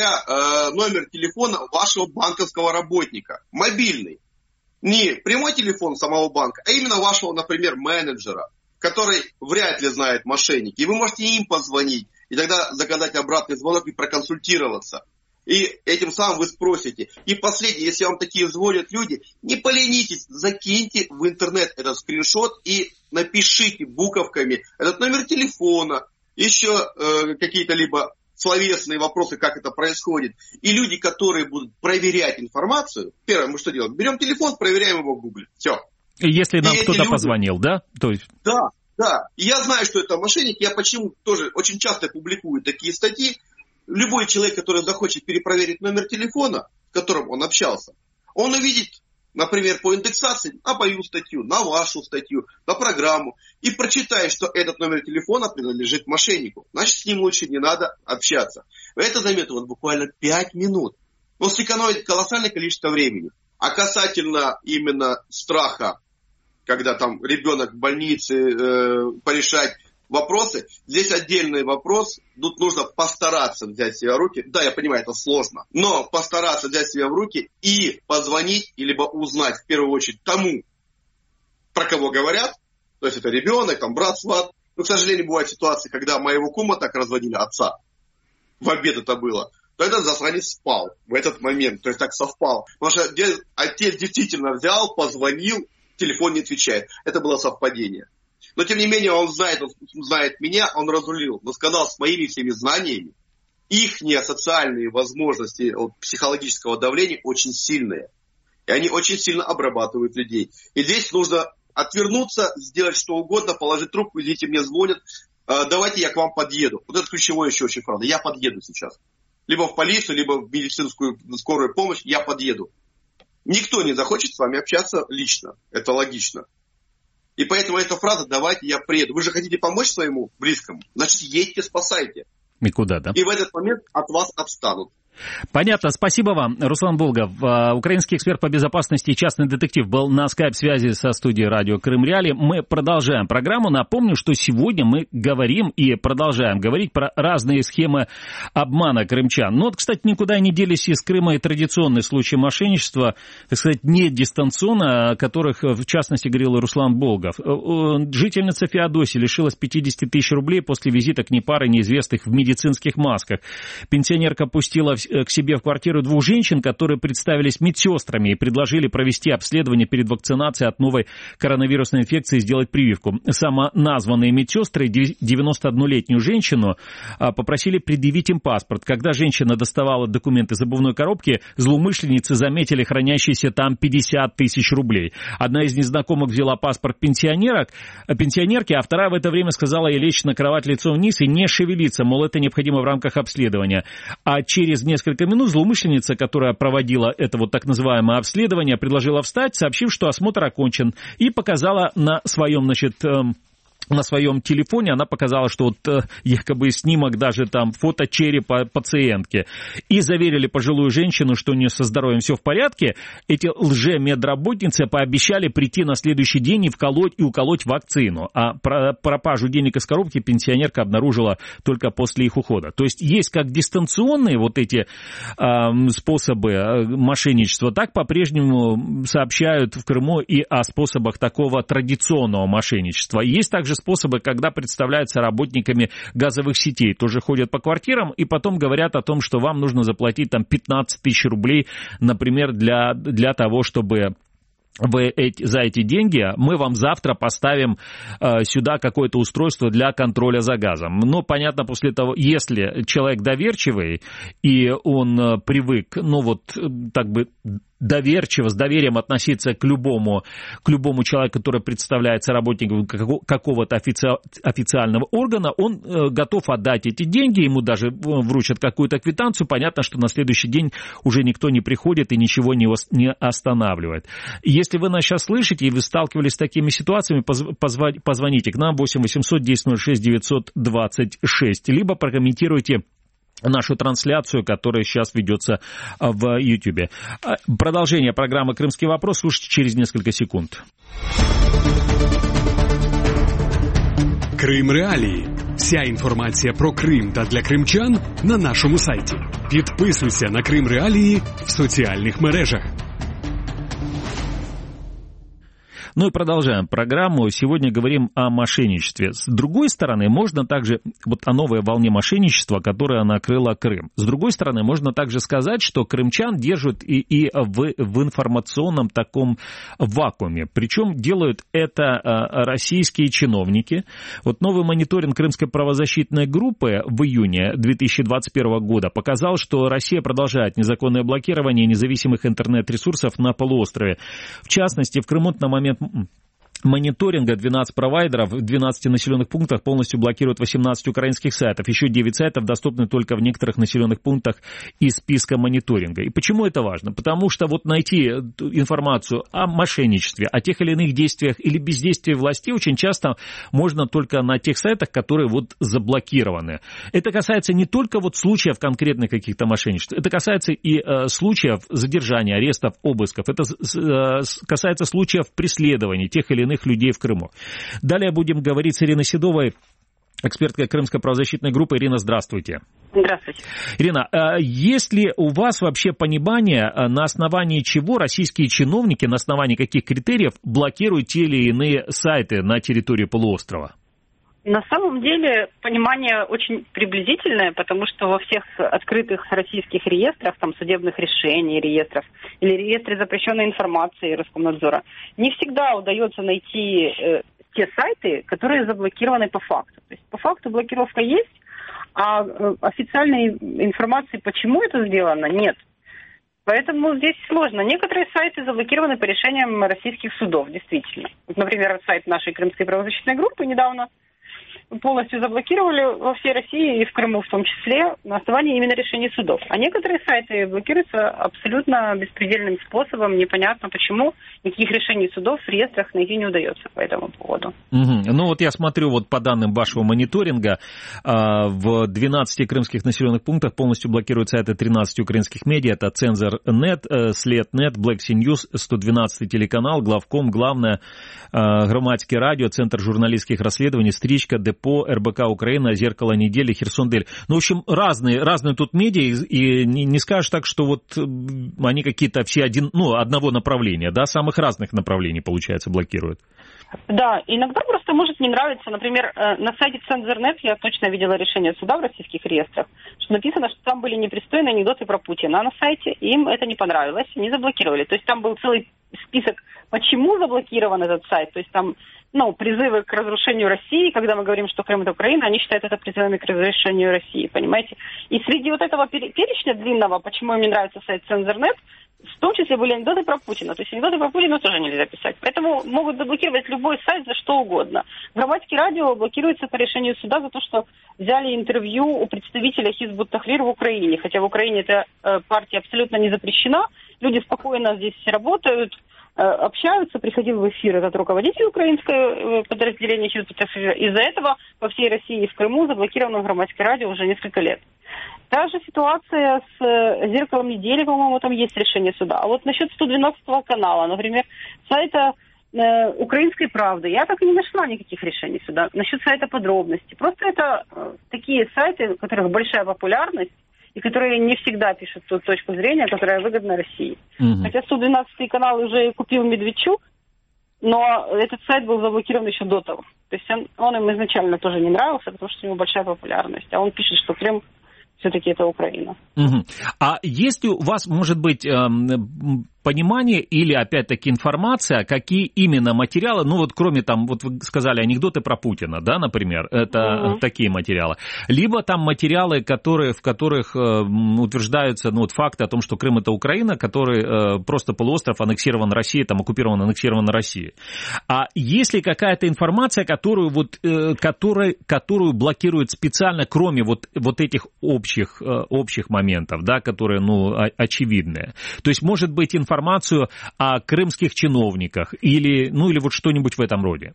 [SPEAKER 6] номер телефона вашего банковского работника. Мобильный. Не прямой телефон самого банка, а именно вашего, например, менеджера, который вряд ли знает мошенники. И вы можете им позвонить, и тогда заказать обратный звонок и проконсультироваться. И этим самым вы спросите. И последнее, если вам такие звонят люди, не поленитесь, закиньте в интернет этот скриншот и напишите буковками этот номер телефона, еще какие-то либо словесные вопросы, как это происходит. И люди, которые будут проверять информацию, первое, мы что делаем? Берем телефон, проверяем его в Гугле. Все.
[SPEAKER 2] Если нам кто-то позвонил, да? То есть...
[SPEAKER 6] Да. И я знаю, что это мошенник. Я почему тоже очень часто публикую такие статьи. Любой человек, который захочет перепроверить номер телефона, с которым он общался, он увидит, например, по индексации на мою статью, на вашу статью, на программу, и прочитает, что этот номер телефона принадлежит мошеннику. Значит, с ним лучше не надо общаться. Это займет у вас буквально 5 минут. Но сэкономит колоссальное количество времени. А касательно именно страха, когда там ребенок в больнице, порешать вопросы, здесь отдельный вопрос. Тут нужно постараться взять себя в руки. Да, я понимаю, это сложно. Но постараться взять себя в руки и позвонить, либо узнать в первую очередь тому, про кого говорят. То есть это ребенок, там брат, сват. Но, к сожалению, бывают ситуации, когда моего кума так разводили, отца. В обед это было. То этот засранец спал в этот момент. То есть так совпало. Потому что отец действительно взял, позвонил, телефон не отвечает. Это было совпадение. Но, тем не менее, он знает меня, он разрулил. Но сказал, с моими всеми знаниями, ихние социальные возможности психологического давления очень сильные. И они очень сильно обрабатывают людей. И здесь нужно отвернуться, сделать что угодно, положить трубку, извините, мне звонят. давайте я к вам подъеду. Вот это ключевое еще очень фраза. Я подъеду сейчас. Либо в полицию, либо в медицинскую скорую помощь, я подъеду. Никто не захочет с вами общаться лично. Это логично. И поэтому эта фраза «давайте я приеду». Вы же хотите помочь своему близкому, значит, едьте, спасайте.
[SPEAKER 2] И куда, да?
[SPEAKER 6] И в этот момент от вас отстанут.
[SPEAKER 2] Понятно. Спасибо вам. Руслан Булгов, украинский эксперт по безопасности и частный детектив, был на скайп-связи со студией радио Крым-Реалии. Мы продолжаем программу. Напомню, что сегодня мы говорим и продолжаем говорить про разные схемы обмана крымчан. Ну вот, кстати, никуда не делись из Крыма и традиционные случаи мошенничества, так сказать, не дистанционно, о которых, в частности, говорил Руслан Булгов. Жительница Феодосии лишилась 50 тысяч рублей после визита к ней пары неизвестных в медицинских масках. Пенсионерка пустила к себе в квартиру двух женщин, которые представились медсестрами и предложили провести обследование перед вакцинацией от новой коронавирусной инфекции и сделать прививку. Самоназванные медсестры 91-летнюю женщину попросили предъявить им паспорт. Когда женщина доставала документы из обувной коробки, злоумышленницы заметили хранящиеся там 50 тысяч рублей. Одна из незнакомых взяла паспорт пенсионерки, а вторая в это время сказала ей лечь на кровать лицом вниз и не шевелиться, мол, это необходимо в рамках обследования. А через несколько минут злоумышленница, которая проводила это вот так называемое обследование, предложила встать, сообщив, что осмотр окончен, и показала на своем, на своем телефоне, она показала, что вот якобы снимок, даже там фото черепа пациентки. И заверили пожилую женщину, что у нее со здоровьем все в порядке. Эти лже-медработницы пообещали прийти на следующий день и уколоть вакцину. А пропажу денег из коробки пенсионерка обнаружила только после их ухода. То есть есть как дистанционные вот эти способы мошенничества, так по-прежнему сообщают в Крыму и о способах такого традиционного мошенничества. Есть также способы, когда представляются работниками газовых сетей. Тоже ходят по квартирам и потом говорят о том, что вам нужно заплатить там 15 тысяч рублей, например, для того, чтобы за эти деньги мы вам завтра поставим сюда какое-то устройство для контроля за газом. Но, понятно, после того, если человек доверчивый и он привык, так бы доверчиво, с доверием относиться к любому человеку, который представляется работником какого-то официального органа, он готов отдать эти деньги, ему даже вручат какую-то квитанцию, понятно, что на следующий день уже никто не приходит и ничего не останавливает. Если вы нас сейчас слышите и вы сталкивались с такими ситуациями, позвоните к нам 8 800 10 06 926, либо прокомментируйте нашу трансляцию, которая сейчас ведется в YouTube. Продолжение программы «Крымский вопрос» слушайте через несколько секунд.
[SPEAKER 4] Крим-реалії. Вся інформація про Крим та для кримчан на нашому сайті. Підписуйся на Крим-реалії в соціальних мережах.
[SPEAKER 2] Ну и продолжаем программу. Сегодня говорим о мошенничестве. С другой стороны, можно также, вот о новой волне мошенничества, которая накрыла Крым. С другой стороны, можно также сказать, что крымчан держат и в информационном таком вакууме. Причем делают это российские чиновники. Вот новый мониторинг Крымской правозащитной группы в июне 2021 года показал, что Россия продолжает незаконное блокирование независимых интернет-ресурсов на полуострове. В частности, в Крыму на момент мониторинга 12 провайдеров в 12 населенных пунктах полностью блокируют 18 украинских сайтов. Еще 9 сайтов доступны только в некоторых населенных пунктах из списка мониторинга. И почему это важно? Потому что вот найти информацию о мошенничестве, о тех или иных действиях или бездействии властей очень часто можно только на тех сайтах, которые вот заблокированы. Это касается не только вот случаев конкретных каких-то мошенничеств, это касается и случаев задержания, арестов, обысков. Это касается случаев преследований тех или иных людей в Крыму. Далее будем говорить с Ириной Седовой, эксперткой Крымской правозащитной группы. Ирина, здравствуйте.
[SPEAKER 7] Здравствуйте.
[SPEAKER 2] Ирина, есть ли у вас вообще понимание, на основании чего российские чиновники, на основании каких критериев блокируют те или иные сайты на территории полуострова?
[SPEAKER 7] На самом деле понимание очень приблизительное, потому что во всех открытых российских реестрах, там судебных решений, реестров или реестре запрещенной информации Роскомнадзора, не всегда удается найти те сайты, которые заблокированы по факту. То есть по факту блокировка есть, а официальной информации, почему это сделано, нет. Поэтому здесь сложно. Некоторые сайты заблокированы по решениям российских судов, действительно. Вот, например, сайт нашей Крымской правозащитной группы недавно полностью заблокировали во всей России и в Крыму в том числе на основании именно решений судов. А некоторые сайты блокируются абсолютно беспредельным способом, непонятно почему. Никаких решений судов в реестрах найти не удается по этому поводу.
[SPEAKER 2] Ну вот я смотрю, вот по данным вашего мониторинга, в 12 крымских населенных пунктах полностью блокируют сайты 13 украинских медиа. Это Цензор.нет, След.нет, Black Sea News, 112 телеканал, Главком, Главное, Громадське радио, Центр журналистских расследований, Стричка, Депо, РБК Украина, Зеркало недели, Херсон.Дель. Ну, в общем, разные тут медиа, и не скажешь так, что вот они какие-то все одного направления, да, самых разных направлений, получается, блокируют.
[SPEAKER 7] Да, иногда просто может не нравиться, например, на сайте Цензор.нет я точно видела решение суда в российских реестрах, что написано, что там были непристойные анекдоты про Путина, а на сайте им это не понравилось, не заблокировали. То есть там был целый список, почему заблокирован этот сайт, то есть там призывы к разрушению России, когда мы говорим, что Крым это Украина, они считают это призывами к разрушению России, понимаете? И среди вот этого перечня длинного, почему им не нравится сайт Цензор.нет, в том числе были анекдоты про Путина. То есть анекдоты про Путина тоже нельзя писать. Поэтому могут заблокировать любой сайт за что угодно. Громадское радио блокируется по решению суда за то, что взяли интервью у представителя Хизб ут-Тахрир в Украине. Хотя в Украине эта партия абсолютно не запрещена. Люди спокойно здесь работают, общаются. Приходил в эфир этот руководитель украинского подразделения Хизб ут-Тахрир. Из-за этого по всей России и в Крыму заблокировано Громадское радио уже несколько лет. Та же ситуация с «Зеркалом недели», по-моему, там есть решение суда. А вот насчет 112-го канала, например, сайта «Украинской правды», я так и не нашла никаких решений суда. Насчет сайта «Подробности». Просто это такие сайты, у которых большая популярность, и которые не всегда пишут ту точку зрения, которая выгодна России. Хотя 112-й канал уже купил Медведчук, но этот сайт был заблокирован еще до того. То есть он им изначально тоже не нравился, потому что у него большая популярность. А он пишет, что Крым все-таки это Украина.
[SPEAKER 2] А есть у вас, может быть, понимание или, опять-таки, информация, какие именно материалы, кроме там, вот вы сказали, анекдоты про Путина, да, например, это такие материалы, либо там материалы, в которых утверждаются, факты о том, что Крым это Украина, который просто полуостров аннексирован Россией, там оккупирован, аннексирован Россией. А есть ли какая-то информация, которую блокируют специально, кроме вот этих общих моментов, да, которые, очевидные? То есть, может быть, информацию о крымских чиновниках или вот что-нибудь в этом роде?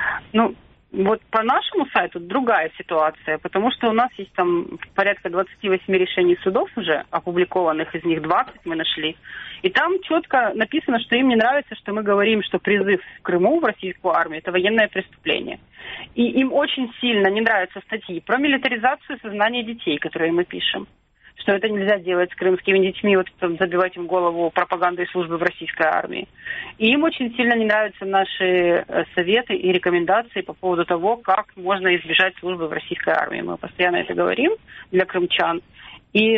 [SPEAKER 7] Вот по нашему сайту другая ситуация, потому что у нас есть там порядка 28 решений судов уже опубликованных, из них 20 мы нашли. И там четко написано, что им не нравится, что мы говорим, что призыв в Крыму в российскую армию – это военное преступление. И им очень сильно не нравятся статьи про милитаризацию сознания детей, которые мы пишем. Что это нельзя делать с крымскими детьми, забивать им голову пропагандой службы в российской армии. И им очень сильно не нравятся наши советы и рекомендации по поводу того, как можно избежать службы в российской армии. Мы постоянно это говорим для крымчан. И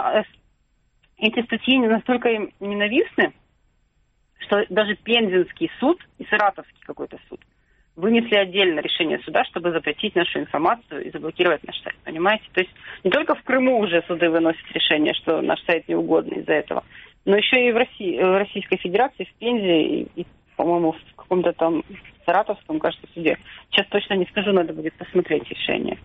[SPEAKER 7] эти статьи настолько им ненавистны, что даже Пензенский суд и Саратовский какой-то суд вынесли отдельно решение суда, чтобы запретить нашу информацию и заблокировать наш сайт, понимаете? То есть не только в Крыму уже суды выносят решение, что наш сайт неугодный из-за этого, но еще и в Российской Федерации, в Пензе и по-моему, в каком-то там Саратовском, кажется, суде. Сейчас точно не скажу, надо будет посмотреть решение.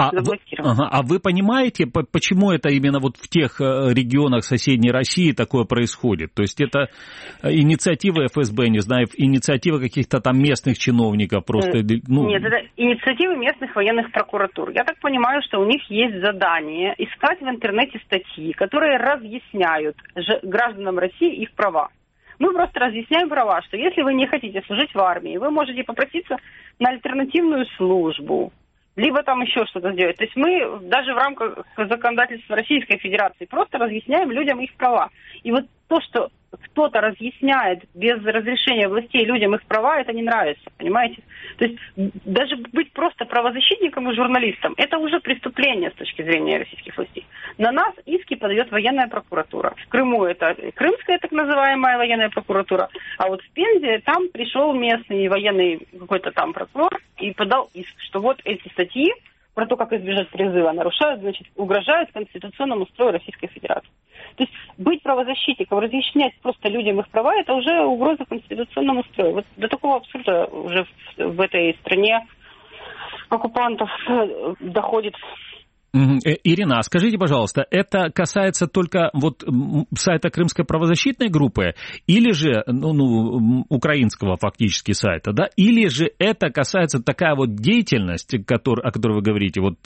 [SPEAKER 2] А вы понимаете, почему это именно вот в тех регионах соседней России такое происходит? То есть это инициатива ФСБ, не знаю, инициатива каких-то там местных чиновников просто?
[SPEAKER 7] Нет, это инициативы местных военных прокуратур. Я так понимаю, что у них есть задание искать в интернете статьи, которые разъясняют гражданам России их права. Мы просто разъясняем права, что если вы не хотите служить в армии, вы можете попроситься на альтернативную службу, либо там еще что-то сделать. То есть мы даже в рамках законодательства Российской Федерации просто разъясняем людям их права. И вот то, что кто-то разъясняет без разрешения властей людям их права, это не нравится, понимаете? То есть даже быть просто правозащитником и журналистом, это уже преступление с точки зрения российских властей. На нас иски подает военная прокуратура. В Крыму это крымская так называемая военная прокуратура, а вот в Пензе там пришел местный военный какой-то там прокурор и подал иск, что вот эти статьи про то, как избежать призыва, нарушают, угрожают конституционному строю Российской Федерации. То есть быть правозащитником, разъяснять просто людям их права, это уже угроза конституционному строю. Вот до такого абсурда уже в этой стране оккупантов доходит.
[SPEAKER 2] Ирина, а скажите, пожалуйста, это касается только вот сайта Крымской правозащитной группы или же украинского фактически сайта, да? Или же это касается такая вот деятельность, о которой вы говорите, вот,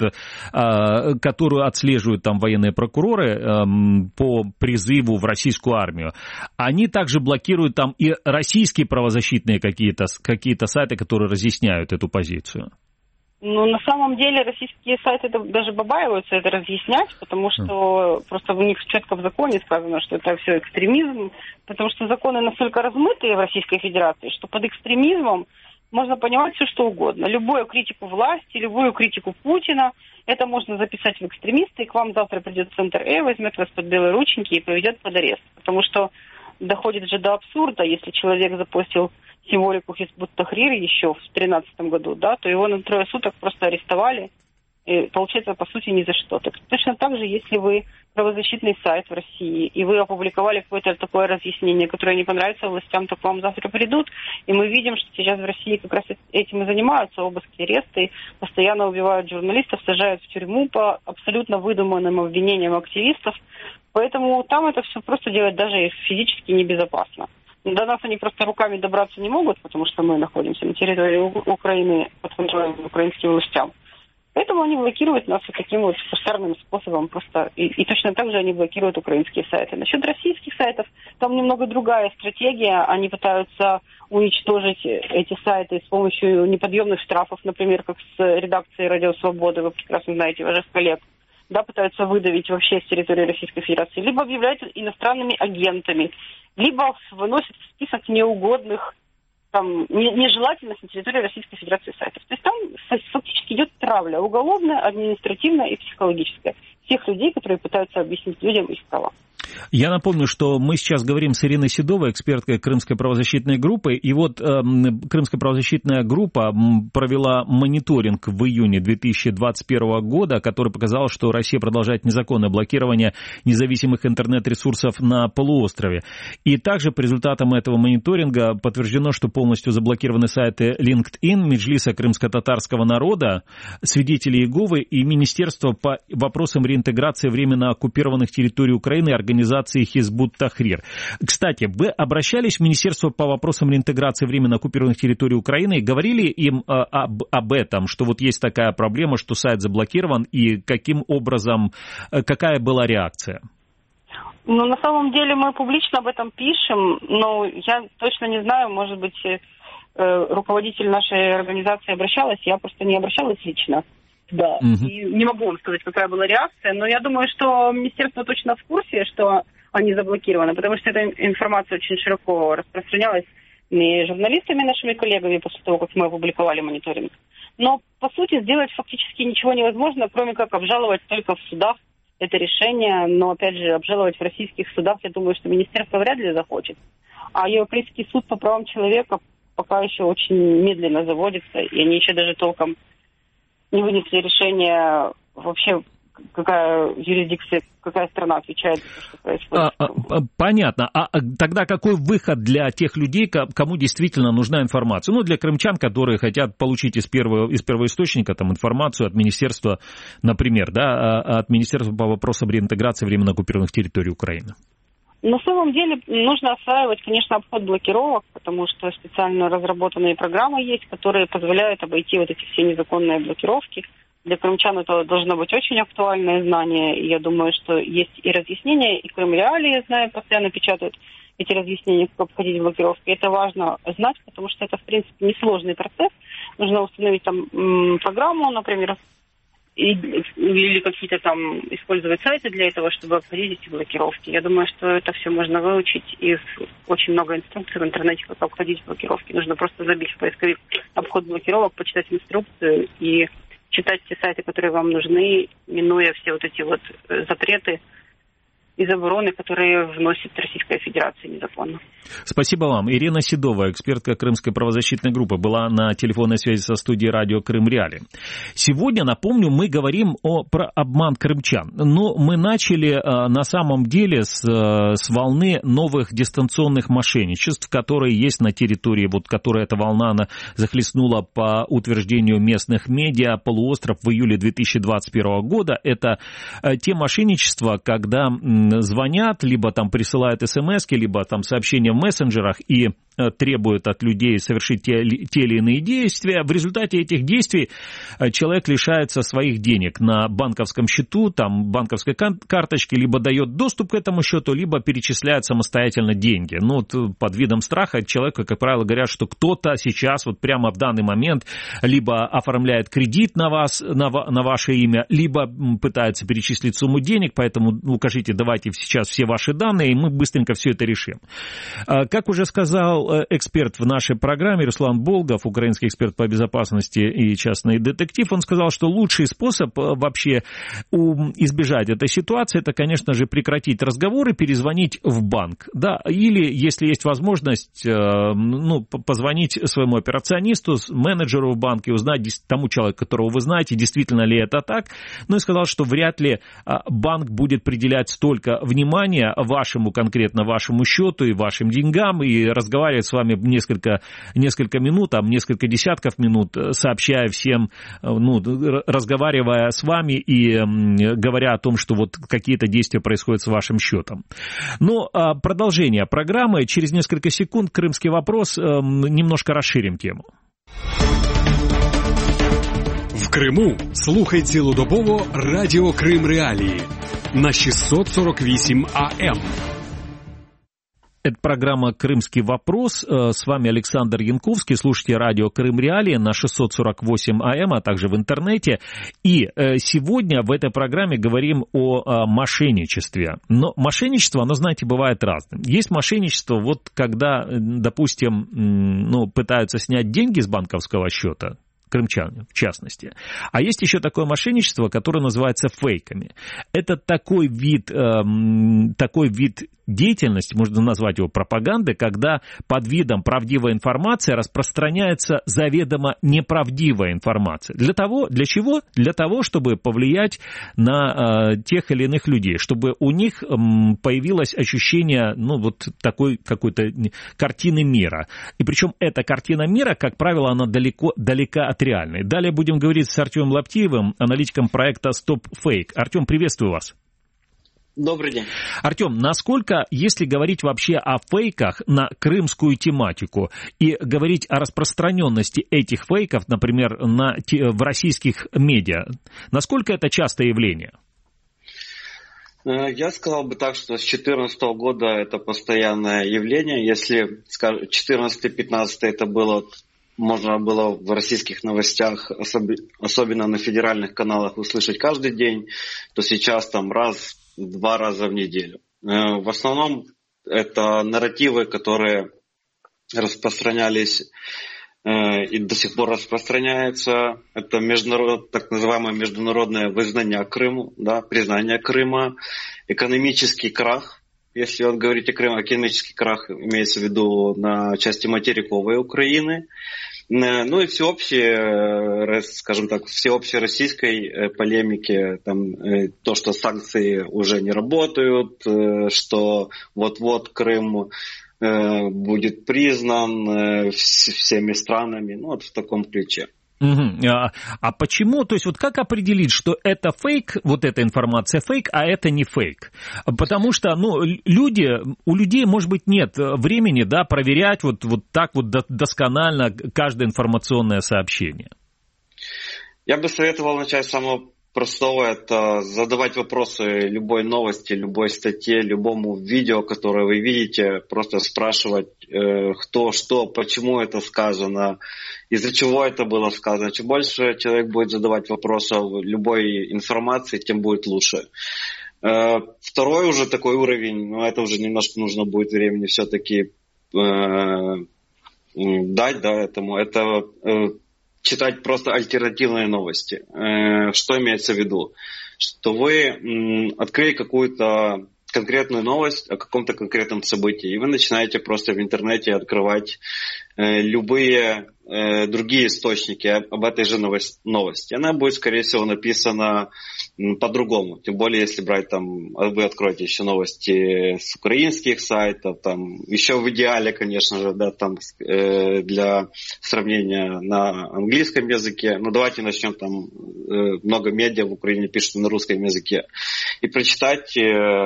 [SPEAKER 2] которую отслеживают там военные прокуроры по призыву в российскую армию? Они также блокируют там и российские правозащитные какие-то сайты, которые разъясняют эту позицию?
[SPEAKER 7] Ну, на самом деле, российские сайты даже побаиваются это разъяснять, потому что просто у них четко в законе сказано, что это все экстремизм, потому что законы настолько размытые в Российской Федерации, что под экстремизмом можно понимать все, что угодно. Любую критику власти, любую критику Путина, это можно записать в экстремисты, и к вам завтра придет Центр возьмет вас под белые рученьки и поведет под арест. Потому что доходит же до абсурда, если человек запостил символику Хизбут-Тахрир еще в 2013 году, да, то его на 3 суток просто арестовали, и получается, по сути, ни за что. Так, точно так же, если вы правозащитный сайт в России, и вы опубликовали какое-то такое разъяснение, которое не понравится властям, то к вам завтра придут, и мы видим, что сейчас в России как раз этим и занимаются, обыски, аресты, постоянно убивают журналистов, сажают в тюрьму по абсолютно выдуманным обвинениям активистов, поэтому там это все просто делать даже физически небезопасно. До нас они просто руками добраться не могут, потому что мы находимся на территории Украины под контролем украинским властям. Поэтому они блокируют нас вот таким вот кустарным способом просто. И точно так же они блокируют украинские сайты. Насчет российских сайтов, там немного другая стратегия. Они пытаются уничтожить эти сайты с помощью неподъемных штрафов, например, как с редакцией «Радио Свободы», вы прекрасно знаете, ваших коллег. Да, пытаются выдавить вообще с территории Российской Федерации. Либо объявляют иностранными агентами, либо выносят в список неугодных, там, нежелательных на территории Российской Федерации сайтов. То есть там фактически идет травля уголовная, административная и психологическая всех людей, которые пытаются объяснить людям их права.
[SPEAKER 2] Я напомню, что мы сейчас говорим с Ириной Седовой, эксперткой Крымской правозащитной группы. И вот Крымская правозащитная группа провела мониторинг в июне 2021 года, который показал, что Россия продолжает незаконное блокирование независимых интернет-ресурсов на полуострове. И также по результатам этого мониторинга подтверждено, что полностью заблокированы сайты LinkedIn, Меджлиса крымско-татарского народа, Свидетелей Иеговы и Министерства по вопросам реинтеграции временно оккупированных территорий Украины и организации Хизбут-Тахрир. Кстати, вы обращались в Министерство по вопросам реинтеграции временно оккупированных территорий Украины и говорили им об этом, что вот есть такая проблема, что сайт заблокирован, и каким образом, какая была реакция?
[SPEAKER 7] Ну, на самом деле мы публично об этом пишем, но я точно не знаю, может быть, руководитель нашей организации обращалась, я просто не обращалась лично. Да, и не могу вам сказать, какая была реакция, но я думаю, что министерство точно в курсе, что они заблокированы, потому что эта информация очень широко распространялась и журналистами, нашими коллегами, после того, как мы опубликовали мониторинг. Но, по сути, сделать фактически ничего невозможно, кроме как обжаловать только в судах это решение, но, опять же, обжаловать в российских судах, я думаю, что министерство вряд ли захочет. А Европейский суд по правам человека пока еще очень медленно заводится, и они еще даже толком не вынесли решение вообще, какая юрисдикция, какая страна отвечает за то, что происходит.
[SPEAKER 2] Понятно. А тогда какой выход для тех людей, кому действительно нужна информация? Ну, для крымчан, которые хотят получить из первоисточника там, информацию от министерства, например, да, от Министерства по вопросам реинтеграции временно оккупированных территорий Украины.
[SPEAKER 7] На самом деле нужно осваивать, конечно, обход блокировок, потому что специально разработанные программы есть, которые позволяют обойти вот эти все незаконные блокировки. Для крымчан это должно быть очень актуальное знание, и я думаю, что есть и разъяснения, и Крым Реалии, я знаю, постоянно печатают эти разъяснения, как обходить блокировки. Это важно знать, потому что это, в принципе, несложный процесс. Нужно установить там программу, например, или какие-то там использовать сайты для этого, чтобы обходить эти блокировки. Я думаю, что это все можно выучить, и очень много инструкций в интернете, как обходить блокировки. Нужно просто забить в поисковик обход блокировок, почитать инструкцию и читать те сайты, которые вам нужны, минуя все вот эти вот запреты, и забороны, которые вносит Российская Федерация незаконно.
[SPEAKER 2] Спасибо вам. Ирина Седова, экспертка Крымской правозащитной группы, была на телефонной связи со студией радио Крым Реалии. Сегодня, напомню, мы говорим про обман крымчан. Но мы начали на самом деле с волны новых дистанционных мошенничеств, которые есть на территории, вот которая эта волна она захлестнула по утверждению местных медиа полуостров в июле 2021 года. Это те мошенничества, когда звонят, либо там присылают смс-ки, либо там сообщения в мессенджерах и требуют от людей совершить те или иные действия. В результате этих действий человек лишается своих денег на банковском счету, там, банковской карточке, либо дает доступ к этому счету, либо перечисляет самостоятельно деньги. Ну, вот под видом страха человеку, как правило, говорят, что кто-то сейчас, вот прямо в данный момент, либо оформляет кредит на вас, на ваше имя, либо пытается перечислить сумму денег, поэтому укажите, давайте сейчас все ваши данные, и мы быстренько все это решим. Как уже сказал эксперт в нашей программе Руслан Болгов, украинский эксперт по безопасности и частный детектив, он сказал, что лучший способ вообще избежать этой ситуации, это, конечно же, прекратить разговоры, перезвонить в банк, да, или, если есть возможность, позвонить своему операционисту, менеджеру в банке, узнать тому человеку, которого вы знаете, действительно ли это так, и сказал, что вряд ли банк будет уделять столько внимания конкретно вашему счету и вашим деньгам, и разговаривать с вами несколько минут, несколько десятков минут, сообщая всем, разговаривая с вами и говоря о том, что вот какие-то действия происходят с вашим счетом. Но продолжение программы. Через несколько секунд «Крымский вопрос». Немножко расширим тему.
[SPEAKER 4] В Криму слухай цілодобово радіо Крим Реалії на 648 АМ.
[SPEAKER 2] Это программа «Крымский вопрос». С вами Александр Янковский. Слушайте радио Крым Реалии на 648 АМ, а также в интернете. И сегодня в этой программе говорим о мошенничестве. Но мошенничество, оно, знаете, бывает разным. Есть мошенничество, вот когда, допустим, пытаются снять деньги с банковского счета, крымчане, в частности. А есть еще такое мошенничество, которое называется фейками. Это такой вид деятельности, можно назвать его пропагандой, когда под видом правдивой информации распространяется заведомо неправдивая информация. Для чего? Для того, чтобы повлиять на тех или иных людей, чтобы у них появилось ощущение, такой какой-то картины мира. И причем эта картина мира, как правило, она далека от реальной. Далее будем говорить с Артемом Лаптиевым, аналитиком проекта Stop Fake. Артем, приветствую вас.
[SPEAKER 8] Добрый день.
[SPEAKER 2] Артем, насколько, если говорить вообще о фейках на крымскую тематику и говорить о распространенности этих фейков, например, в российских медиа, насколько это частое явление?
[SPEAKER 8] Я сказал бы так, что с 2014 года это постоянное явление. Если 2014-2015 это можно было в российских новостях, особенно на федеральных каналах, услышать каждый день, то сейчас там два раза в неделю. В основном это нарративы, которые распространялись и до сих пор распространяются. Это так называемое международное вызнание Крыма, признание Крыма, экономический крах. Если говорить о Крыме, экономический крах имеется в виду на части материковой Украины. И всеобщей российской полемики, то, что санкции уже не работают, что вот-вот Крым будет признан всеми странами, в таком ключе.
[SPEAKER 2] А почему, то есть как определить, что это фейк, вот эта информация фейк, а это не фейк? Потому что, у людей, может быть, нет времени, проверять вот так досконально каждое информационное сообщение.
[SPEAKER 8] Я бы советовал начать с самого простого, это задавать вопросы любой новости, любой статье, любому видео, которое вы видите, просто спрашивать, кто, что, почему это сказано, из-за чего это было сказано. Чем больше человек будет задавать вопросов любой информации, тем будет лучше. Второй уже такой уровень, это уже немножко нужно будет времени все-таки дать этому, это читать просто альтернативные новости. Что имеется в виду? Что вы открыли какую-то конкретную новость о каком-то конкретном событии, и вы начинаете просто в интернете открывать любые другие источники об этой же новости. Она будет, скорее всего, написана по-другому. Тем более, если брать там, вы откроете еще новости с украинских сайтов, там, еще в идеале, конечно же, да, там, для сравнения на английском языке. Но давайте начнем, там, много медиа в Украине пишут на русском языке. И прочитать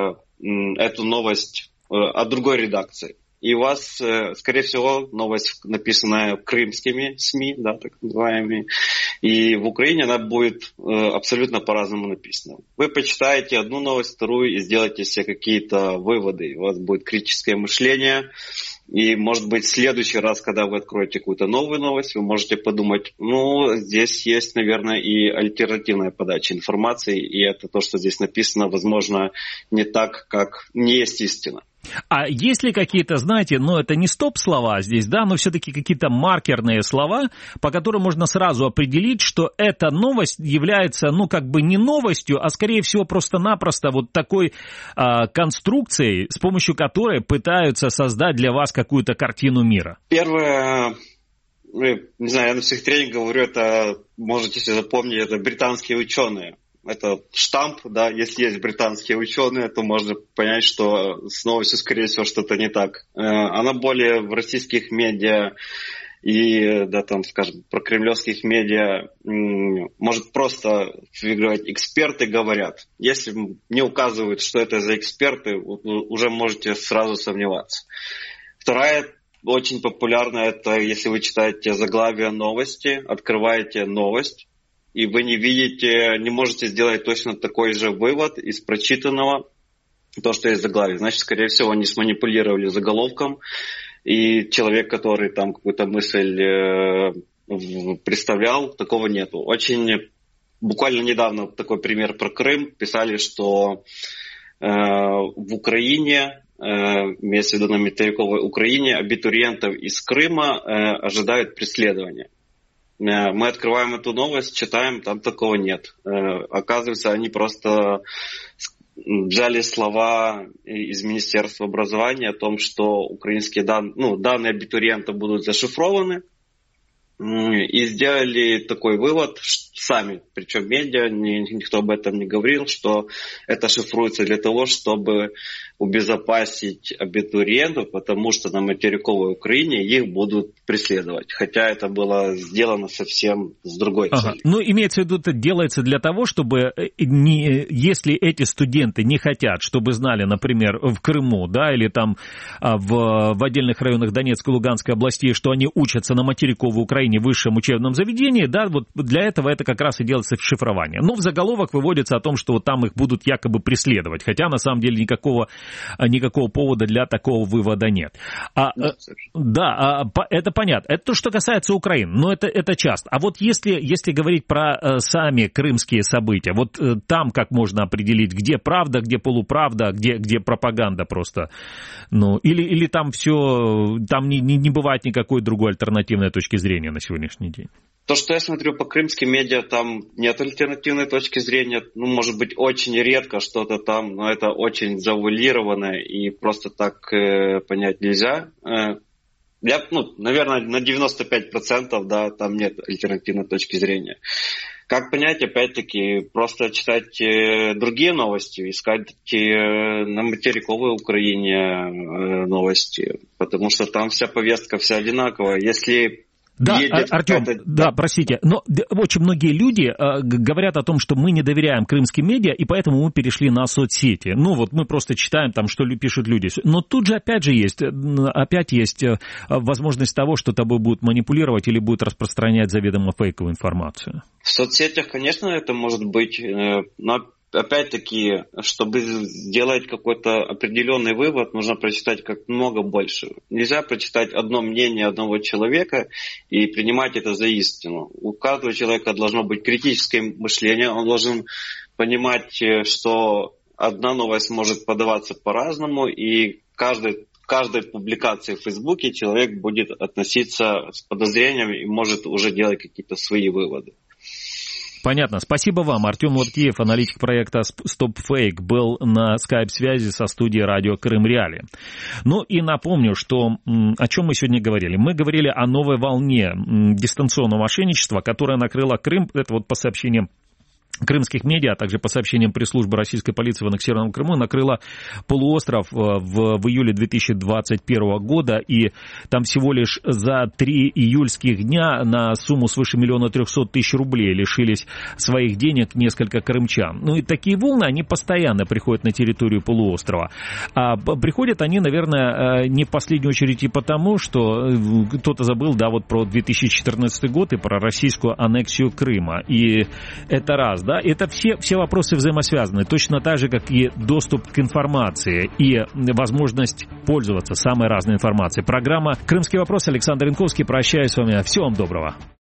[SPEAKER 8] эту новость от другой редакции. И у вас, скорее всего, новость, написанная крымскими СМИ, да, так называемыми, и в Украине она будет абсолютно по-разному написана. Вы почитаете одну новость, вторую и сделаете себе какие-то выводы. У вас будет критическое мышление, и, может быть, в следующий раз, когда вы откроете какую-то новую новость, вы можете подумать, здесь есть, наверное, и альтернативная подача информации, и это то, что здесь написано, возможно, не так, как не есть истина.
[SPEAKER 2] А есть ли какие-то, знаете, это не стоп-слова здесь, да, но все-таки какие-то маркерные слова, по которым можно сразу определить, что эта новость является, не новостью, а, скорее всего, просто-напросто вот такой конструкцией, с помощью которой пытаются создать для вас какую-то картину мира?
[SPEAKER 8] Первое, не знаю, я на всех тренингах говорю, это, можете себе запомнить, это британские ученые. Это штамп, да, если есть британские ученые, то можно понять, что с новостью, скорее всего, что-то не так. Она более в российских медиа и, да, там, скажем, про кремлевских медиа может просто фигурировать «эксперты говорят». Если не указывают, что это за эксперты, уже можете сразу сомневаться. Вторая очень популярная, это если вы читаете заглавие новости, открываете новость, и вы не можете сделать точно такой же вывод из прочитанного, то, что есть в заглавии. Значит, скорее всего, они сманипулировали заголовком, и человек, который там какую-то мысль представлял, такого нету. Буквально недавно такой пример про Крым. Писали, что в Украине, имеется в виду на материковой Украине, абитуриентов из Крыма ожидают преследования. Мы открываем эту новость, читаем, там такого нет. Оказывается, они просто взяли слова из Министерства образования о том, что украинские данные абитуриента будут зашифрованы, и сделали такой вывод сами, причем медиа, никто об этом не говорил, что это шифруется для того, чтобы убезопасить абитуриентов, потому что на материковой Украине их будут преследовать. Хотя это было сделано совсем с другой целью.
[SPEAKER 2] Имеется в виду, это делается для того, чтобы, если эти студенты не хотят, чтобы знали, например, в Крыму, да, или там в отдельных районах Донецкой и Луганской областей, что они учатся на материковой Украине в высшем учебном заведении, да, вот для этого это как раз и делается шифрование. Но в заголовок выводится о том, что вот там их будут якобы преследовать, хотя на самом деле никакого повода для такого вывода нет. Это понятно. Это то, что касается Украины, но это часто. А вот если говорить про сами крымские события, вот там как можно определить, где правда, где полуправда, где пропаганда просто, или там все, там не бывает никакой другой альтернативной точки зрения на сегодняшний день?
[SPEAKER 8] То, что я смотрю по крымским медиа, там нет альтернативной точки зрения. Может быть, очень редко что-то там, но это очень завуалированное и просто так понять нельзя. Наверное, на 95%, да, там нет альтернативной точки зрения. Как понять, опять-таки, просто читать другие новости, искать на материковой Украине новости, потому что там вся повестка вся одинаковая. Если
[SPEAKER 2] Да, Артем, простите, но очень многие люди говорят о том, что мы не доверяем крымским медиа, и поэтому мы перешли на соцсети. Мы просто читаем там, что пишут люди. Но тут же опять есть возможность того, что тобой будут манипулировать или будут распространять заведомо фейковую информацию.
[SPEAKER 8] В соцсетях, конечно, это может быть, но опять-таки, чтобы сделать какой-то определенный вывод, нужно прочитать как много больше. Нельзя прочитать одно мнение одного человека и принимать это за истину. У каждого человека должно быть критическое мышление, он должен понимать, что одна новость может подаваться по-разному, и каждой публикации в Фейсбуке человек будет относиться с подозрением и может уже делать какие-то свои выводы.
[SPEAKER 2] Понятно. Спасибо вам. Артем Лаптиев, аналитик проекта StopFake, был на скайп-связи со студией радио Крым-Реалии. Ну и напомню, что о чем мы сегодня говорили. Мы говорили о новой волне дистанционного мошенничества, которая накрыла Крым. Это вот по сообщениям крымских медиа, а также по сообщениям пресс-службы российской полиции в аннексированном Крыму, накрыла полуостров в июле 2021 года, и там всего лишь за 3 июльских дня на сумму свыше 1 300 000 рублей лишились своих денег несколько крымчан. Ну и такие волны, они постоянно приходят на территорию полуострова. А приходят они, наверное, не в последнюю очередь и потому, что кто-то забыл, да, вот про 2014 год и про российскую аннексию Крыма. И это раз. Да, это все вопросы взаимосвязаны, точно так же, как и доступ к информации и возможность пользоваться самой разной информацией. Программа «Крымский вопрос». Александр Янковский. Прощаюсь с вами. Всего вам доброго.